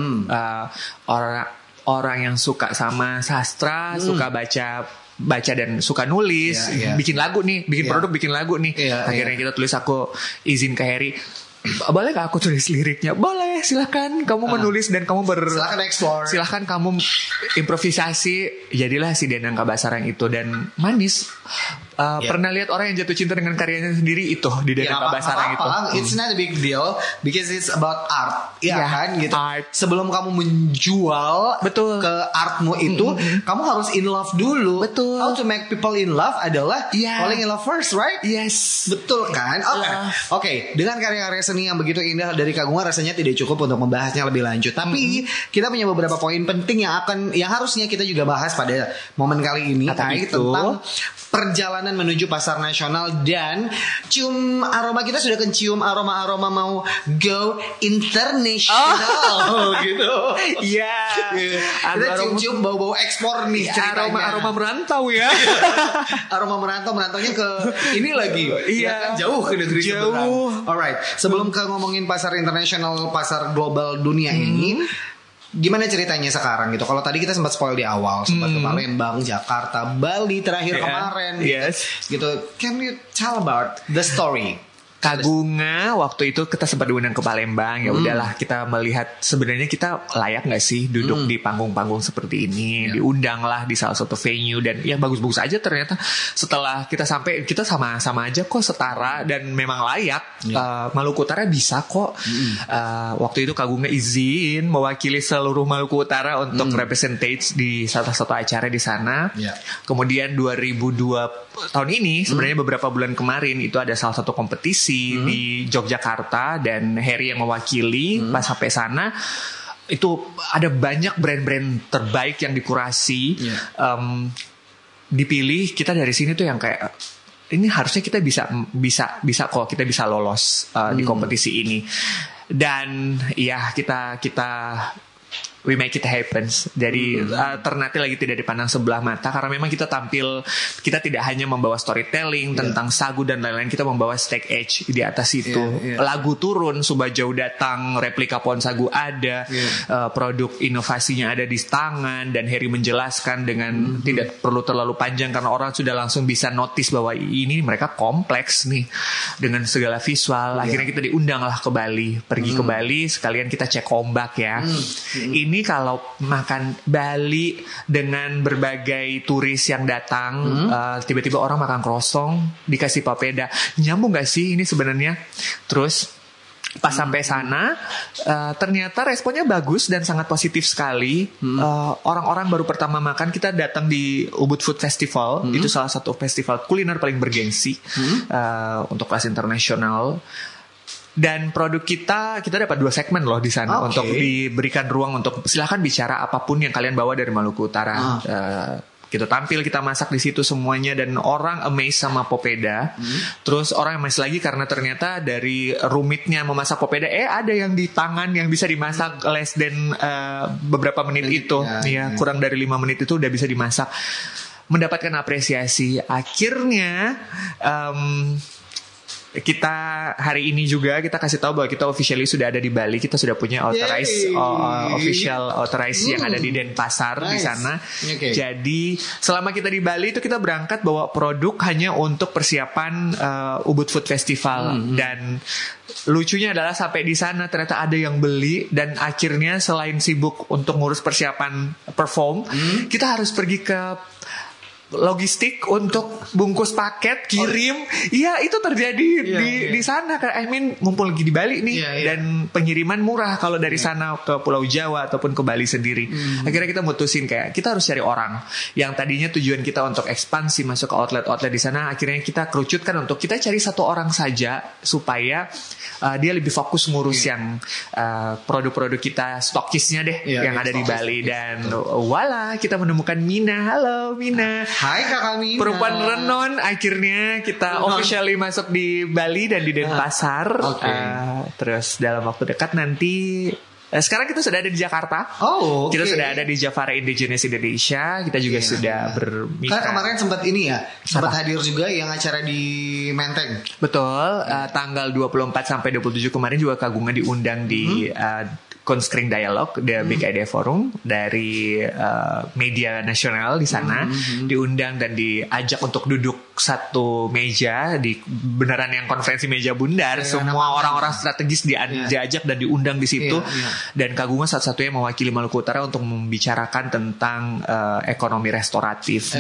orang yang suka sama sastra, suka baca dan suka nulis, bikin lagu nih, bikin produk, bikin lagu nih. Akhirnya kita tulis, aku izin ke Harry, boleh gak aku tulis liriknya? Boleh, silahkan kamu menulis dan kamu silahkan explore, silahkan kamu improvisasi. Jadilah si Dendang Kabasarang itu, dan manis. Pernah lihat orang yang jatuh cinta dengan karyanya sendiri itu di Dendang Kabasarang itu. It's not a big deal because it's about art, kan gitu. Art. Sebelum kamu menjual ke artmu itu, kamu harus in love dulu. Betul. How to make people in love adalah falling in love first, right? Yes. Betul kan? Oke. Dengan karya-karya seni yang begitu indah dari Kagungan, rasanya tidak cukup untuk membahasnya lebih lanjut. Tapi kita punya beberapa poin penting yang harusnya kita juga bahas pada momen kali ini, tentang perjalanan menuju pasar nasional, dan cium aroma, kita sudah kecium aroma-aroma mau go international gitu. Iya. Kita cium-cium bau-bau ekspor nih ceritanya. Aroma merantau ya. Aroma merantaunya ke ini lagi. Iya. Kan jauh ke negeri seberang. Alright, sebelum ke ngomongin pasar internasional, pasar global dunia ini, gimana ceritanya sekarang gitu? Kalau tadi kita sempat spoil di awal, sempat ke Palembang, Jakarta, Bali terakhir kemarin. Gitu. Can you tell about the story? Kagungan waktu itu kita sempat diundang ke Palembang. Ya udahlah, kita melihat sebenarnya kita layak nggak sih duduk di panggung-panggung seperti ini. Diundang lah di salah satu venue, dan ya bagus-bagus aja ternyata. Setelah kita sampai, kita sama-sama aja kok, setara dan memang layak. Maluku Utara bisa kok. Waktu itu Kagungan izin mewakili seluruh Maluku Utara untuk representate di salah satu acara di sana. Kemudian 2002 tahun ini, sebenarnya beberapa bulan kemarin itu ada salah satu kompetisi di Yogyakarta, dan Harry yang mewakili. Pas sampai sana itu ada banyak brand-brand terbaik yang dikurasi, dipilih. Kita dari sini tuh yang kayak, ini harusnya kita bisa kok, kita bisa lolos di kompetisi ini. Dan ya kita we make it happens. Jadi Ternate lagi tidak dipandang sebelah mata, karena memang kita tampil, kita tidak hanya membawa storytelling tentang sagu dan lain-lain, kita membawa stake edge di atas itu. Lagu turun, Subajau datang, replika pohon sagu ada, produk inovasinya ada di tangan, dan Harry menjelaskan dengan tidak perlu terlalu panjang, karena orang sudah langsung bisa notice bahwa ini mereka kompleks nih dengan segala visual. Akhirnya kita diundang lah ke Bali, pergi ke Bali sekalian kita cek ombak ya. Ini kalau makan Bali dengan berbagai turis yang datang, tiba-tiba orang makan krosong dikasih papeda, nyambung gak sih ini sebenarnya? Terus pas sampai sana, ternyata responnya bagus dan sangat positif sekali. Orang-orang baru pertama makan, kita datang di Ubud Food Festival, itu salah satu festival kuliner paling bergengsi untuk kelas internasional. Dan produk kita dapat 2 segmen loh di sana untuk diberikan ruang untuk silahkan bicara apapun yang kalian bawa dari Maluku Utara. Kita tampil, kita masak di situ semuanya dan orang amazed sama Popeda. Terus orang amazed lagi karena ternyata dari rumitnya memasak Popeda, ada yang di tangan yang bisa dimasak less than beberapa menit itu. Ya, kurang dari 5 menit itu udah bisa dimasak. Mendapatkan apresiasi. Akhirnya kita hari ini juga kita kasih tahu bahwa kita officially sudah ada di Bali. Kita sudah punya official authorized yang ada di Denpasar di sana. Jadi selama kita di Bali itu kita berangkat bawa produk hanya untuk persiapan Ubud Food Festival. Dan lucunya adalah sampai di sana ternyata ada yang beli dan akhirnya selain sibuk untuk ngurus persiapan perform, kita harus pergi ke logistik untuk bungkus paket kirim. Iya, itu terjadi di sana. Mumpul lagi di Bali nih dan pengiriman murah kalau dari sana ke Pulau Jawa ataupun ke Bali sendiri. Akhirnya kita mutusin kayak kita harus cari orang yang tadinya tujuan kita untuk ekspansi masuk ke outlet di sana. Akhirnya kita kerucutkan untuk kita cari 1 orang saja supaya dia lebih fokus ngurus yang produk-produk kita, stokisnya deh yang ada di Bali. Dan wala kita menemukan Mina. Halo Mina. Hai Kakak Mina. Perempuan Renon. Akhirnya kita officially masuk di Bali dan di Denpasar. Terus dalam waktu dekat nanti sekarang kita sudah ada di Jakarta. Kita sudah ada di Jafara Indigenous Indonesia. Kita juga sudah bermitra. Kan kemarin sempat sempat hadir juga yang acara di Menteng. Betul. Tanggal 24 sampai 27 kemarin juga Kagunga diundang di Conskring Dialog, the Big Idea Forum dari media nasional di sana, diundang dan diajak untuk duduk satu meja di beneran yang konferensi meja bundar. Semua orang-orang strategis diajak dan diundang di situ. Dan Kagunga satu-satunya mewakili Maluku Utara untuk membicarakan tentang ekonomi restoratif,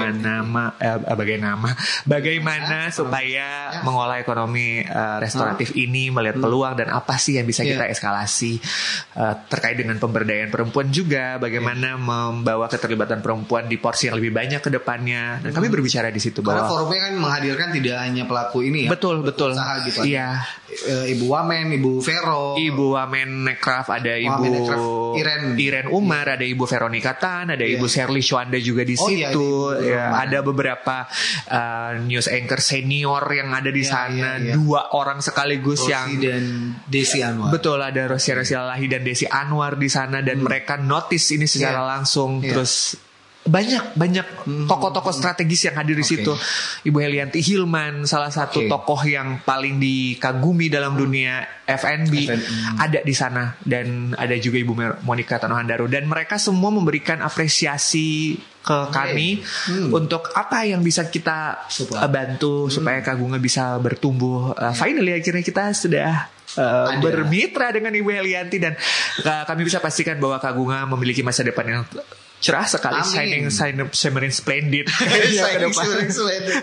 bagaimana supaya mengolah ekonomi restoratif ini, melihat peluang dan apa sih yang bisa kita eskalasi. Terkait dengan pemberdayaan perempuan juga, bagaimana membawa keterlibatan perempuan di porsi yang lebih banyak ke depannya. Dan kami berbicara di situ bahwa forumnya kan menghadirkan tidak hanya pelaku ini ya. Betul. Usaha gitu. Iya. Ibu Wamen, Ibu Vero, Ibu Wamen Nekraf, ada Ibu Iren Umar, ada Ibu Veronica Tan, ada Ibu Shirley Chwanda juga di situ. Ada beberapa news anchor senior yang ada di sana. 2 orang sekaligus Rosi dan Desi Anwar. Betul, ada Rosi Lahi dan Desi Anwar di sana dan mereka notice ini secara langsung. Terus banyak tokoh-tokoh strategis yang hadir di situ. Ibu Helianti Hilman, salah satu tokoh yang paling dikagumi dalam dunia F&B ada di sana, dan ada juga Ibu Monica Tanohandaru, dan mereka semua memberikan apresiasi ke kami untuk apa yang bisa kita bantu supaya Kagunga bisa bertumbuh. Finally akhirnya kita sudah bermitra dengan Ibu Helianti, dan kami bisa pastikan bahwa Kagunga memiliki masa depan yang cerah sekali. Shining splendid. Shining splendid.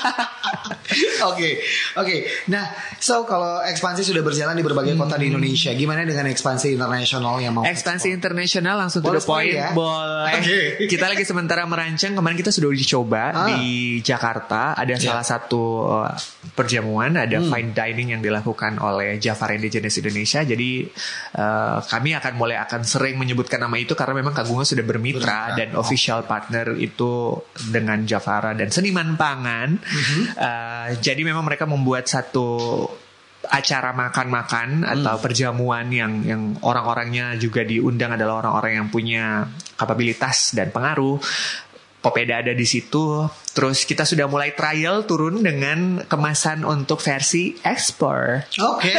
Oke. Nah, so kalau ekspansi sudah berjalan di berbagai kota di Indonesia, gimana dengan ekspansi internasional yang mau? Ekspansi internasional langsung to the point. Boleh. Kita lagi sementara merancang. Kemarin kita sudah uji coba di Jakarta. Ada salah satu perjamuan, ada fine dining yang dilakukan oleh Jafara Indigenous Indonesia. Jadi kami akan sering menyebutkan nama itu karena memang Kagunga sudah bermitra dan official partner itu dengan Jafara dan Seniman Pangan. Jadi memang mereka membuat satu acara makan-makan atau perjamuan yang orang-orangnya juga diundang adalah orang-orang yang punya kapabilitas dan pengaruh. Popeda ada di situ. Terus kita sudah mulai trial turun dengan kemasan untuk versi ekspor.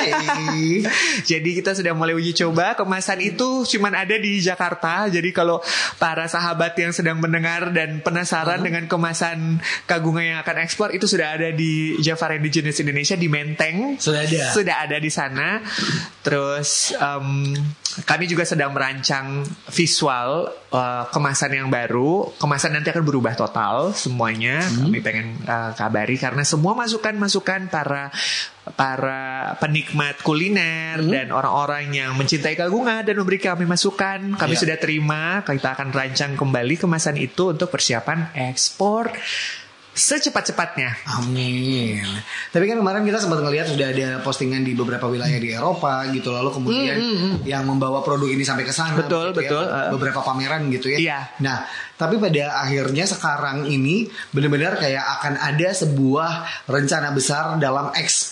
Jadi kita sudah mulai uji coba. Kemasan itu cuman ada di Jakarta. Jadi kalau para sahabat yang sedang mendengar dan penasaran dengan kemasan Kagunga yang akan ekspor, itu sudah ada di Jafara Indigenous Indonesia di Menteng. Sudah ada di sana. Terus kami juga sedang merancang visual kemasan yang baru. Kemasan nanti akan berubah total semuanya. Kami pengen kabari karena semua masukan-masukan para penikmat kuliner dan orang-orang yang mencintai Kagunga dan memberi kami masukan, kami sudah terima. Kita akan rancang kembali kemasan itu untuk persiapan ekspor secepat-cepatnya. Amin. Tapi kan kemarin kita sempat ngelihat sudah ada postingan di beberapa wilayah di Eropa gitu, lalu kemudian yang membawa produk ini sampai ke sana. Betul, gitu betul. Ya, beberapa pameran gitu ya. Iya. Nah, tapi pada akhirnya sekarang ini benar-benar kayak akan ada sebuah rencana besar dalam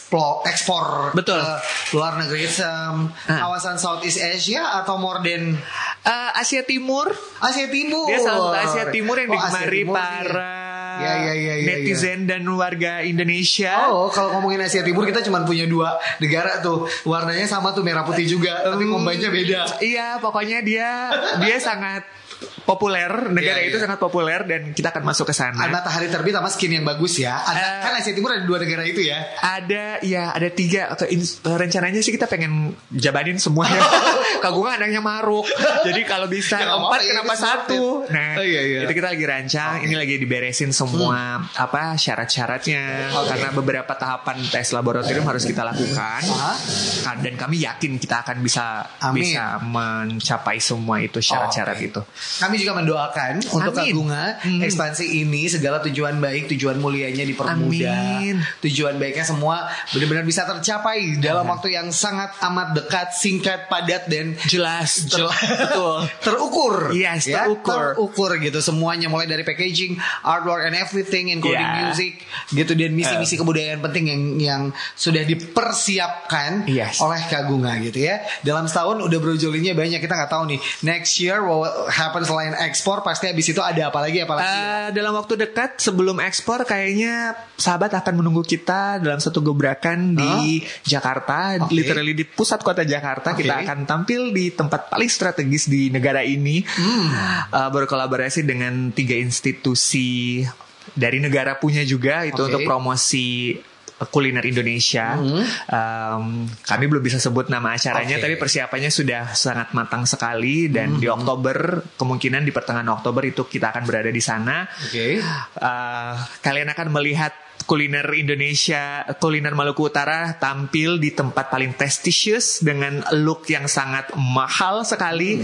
ekspor Betul. ke luar negeri, kawasan Southeast Asia atau more than Asia Timur. Asia Timur. Dia salah satu Asia Timur yang Asia digemari Timur para Ya. netizen dan warga Indonesia. Oh, kalau ngomongin Asia Timur kita cuma punya 2 negara tuh, warnanya sama tuh, merah putih juga, tapi kombanya beda. Iya, pokoknya dia sangat populer, negara Iya, itu iya. sangat populer dan kita akan masuk ke sana. Matahari terbit sama skin yang bagus ya. Kan Asia Timur ada 2 negara itu ya. Ada 3 atau rencananya sih kita pengen jabanin semuanya. Kagungan anaknya maruk. Jadi kalau bisa Ya, 4 kenapa itu 1? Nah, iya. itu kita lagi rancang. Ini lagi diberesin semua syarat-syaratnya karena beberapa tahapan tes laboratorium harus kita lakukan. Dan kami yakin kita akan bisa mencapai semua itu syarat-syarat itu. Kami juga mendoakan untuk Kagunga ekspansi ini segala tujuan baik, tujuan mulianya dipermudah. Amin. Tujuan baiknya semua benar-benar bisa tercapai dalam waktu yang sangat amat dekat, singkat, padat dan Jelas. betul. Terukur. Yes, ya, terukur gitu semuanya, mulai dari packaging, artwork and everything, including Yeah. music gitu, dan misi-misi kebudayaan penting yang sudah dipersiapkan Yes. oleh Kagunga gitu ya. Dalam setahun udah brojolinnya banyak, kita nggak tahu nih next year what happen selain ekspor, pasti habis itu ada apa lagi. Dalam waktu dekat sebelum ekspor kayaknya sahabat akan menunggu kita dalam satu gebrakan di Jakarta, literally di pusat kota Jakarta. Kita akan tampil di tempat paling strategis di negara ini, berkolaborasi dengan 3 institusi dari negara punya juga itu untuk promosi kuliner Indonesia. Kami belum bisa sebut nama acaranya, tapi persiapannya sudah sangat matang sekali, dan di Oktober, kemungkinan di pertengahan Oktober itu kita akan berada di sana. Kalian akan melihat kuliner Indonesia, kuliner Maluku Utara tampil di tempat paling prestisius dengan look yang sangat mahal sekali.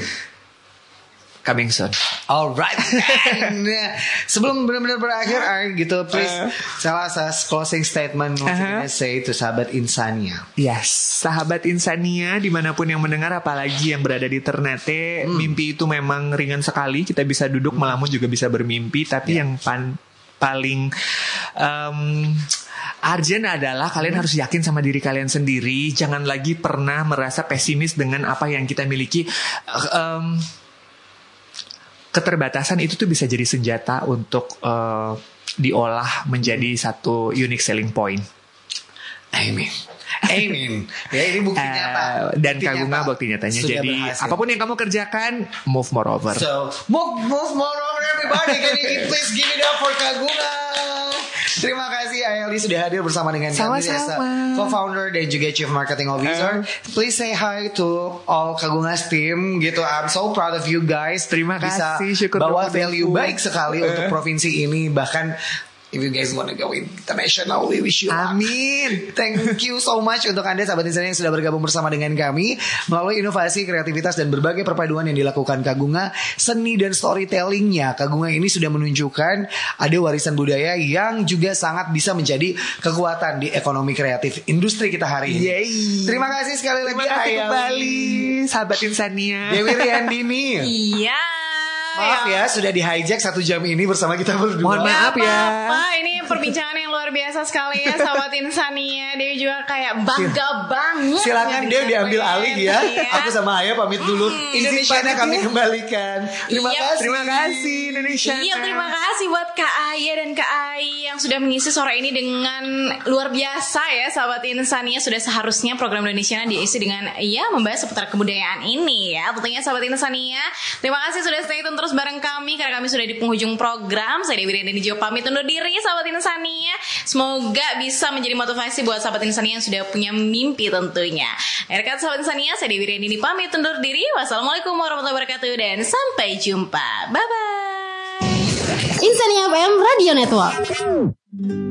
Coming soon. Alright. Nah, sebelum benar-benar berakhir gitu, please salah closing statement what say to sahabat Insania. Yes, sahabat Insania dimanapun yang mendengar, apalagi yang berada di Ternate, mimpi itu memang ringan sekali. Kita bisa duduk melamun juga bisa bermimpi, tapi yang paling urgent adalah kalian harus yakin sama diri kalian sendiri. Jangan lagi pernah merasa pesimis dengan apa yang kita miliki. Keterbatasan itu tuh bisa jadi senjata untuk diolah menjadi satu unique selling point. Amin. Ya, ini bukti nyata. Dan Kagunga bukti nyatanya. Jadi berhasil. Apapun yang kamu kerjakan, move moreover. So move moreover everybody. Can you please give it up for Kagunga. Terima kasih Aeli sudah hadir bersama dengan kami as co-founder dan juga Chief Marketing Officer. Please say hi to all Kagunga's team gitu. I'm so proud of you guys. Terima kasih. Bisa bawa value baik sekali untuk provinsi ini. Bahkan if you guys want to go international, we wish you luck. Amin. Thank you so much untuk Anda sahabat Insania yang sudah bergabung bersama dengan kami melalui inovasi, kreativitas, dan berbagai perpaduan yang dilakukan Kagunga. Seni dan storytellingnya Kagunga ini sudah menunjukkan ada warisan budaya yang juga sangat bisa menjadi kekuatan di ekonomi kreatif industri kita hari ini. Terima kasih sekali lagi. Terima kasih kembali sahabat Insania. Dewi Riandini. Iya. Maaf ya sudah di hijack 1 jam ini bersama kita berdua. Mohon maaf ya. Ini perbincangan yang luar biasa sekali ya sahabat Insania. Dewi juga kayak bangga banget. Silakan Dewi diambil alih ya. Aku sama Aya pamit dulu. Indonesia kami kembalikan. Terima kasih. Terima kasih Indonesia. Iya, terima kasih buat Kak Aya dan Kak Ai yang sudah mengisi sore ini dengan luar biasa ya sahabat Insania. Sudah seharusnya program Indonesia diisi dengan membahas seputar kebudayaan ini ya. Tentunya sahabat Insania, terima kasih sudah stay tune terus bareng kami karena kami sudah di penghujung program. Saya Dewi Riandini Jo pamit undur diri sahabat Insania. Semoga bisa menjadi motivasi buat sahabat Insania yang sudah punya mimpi tentunya. Akhir kata sahabat Insania, saya Dewi Riandini pamit undur diri. Wassalamualaikum warahmatullahi wabarakatuh dan sampai jumpa. Bye bye. Insania FM Radio Network.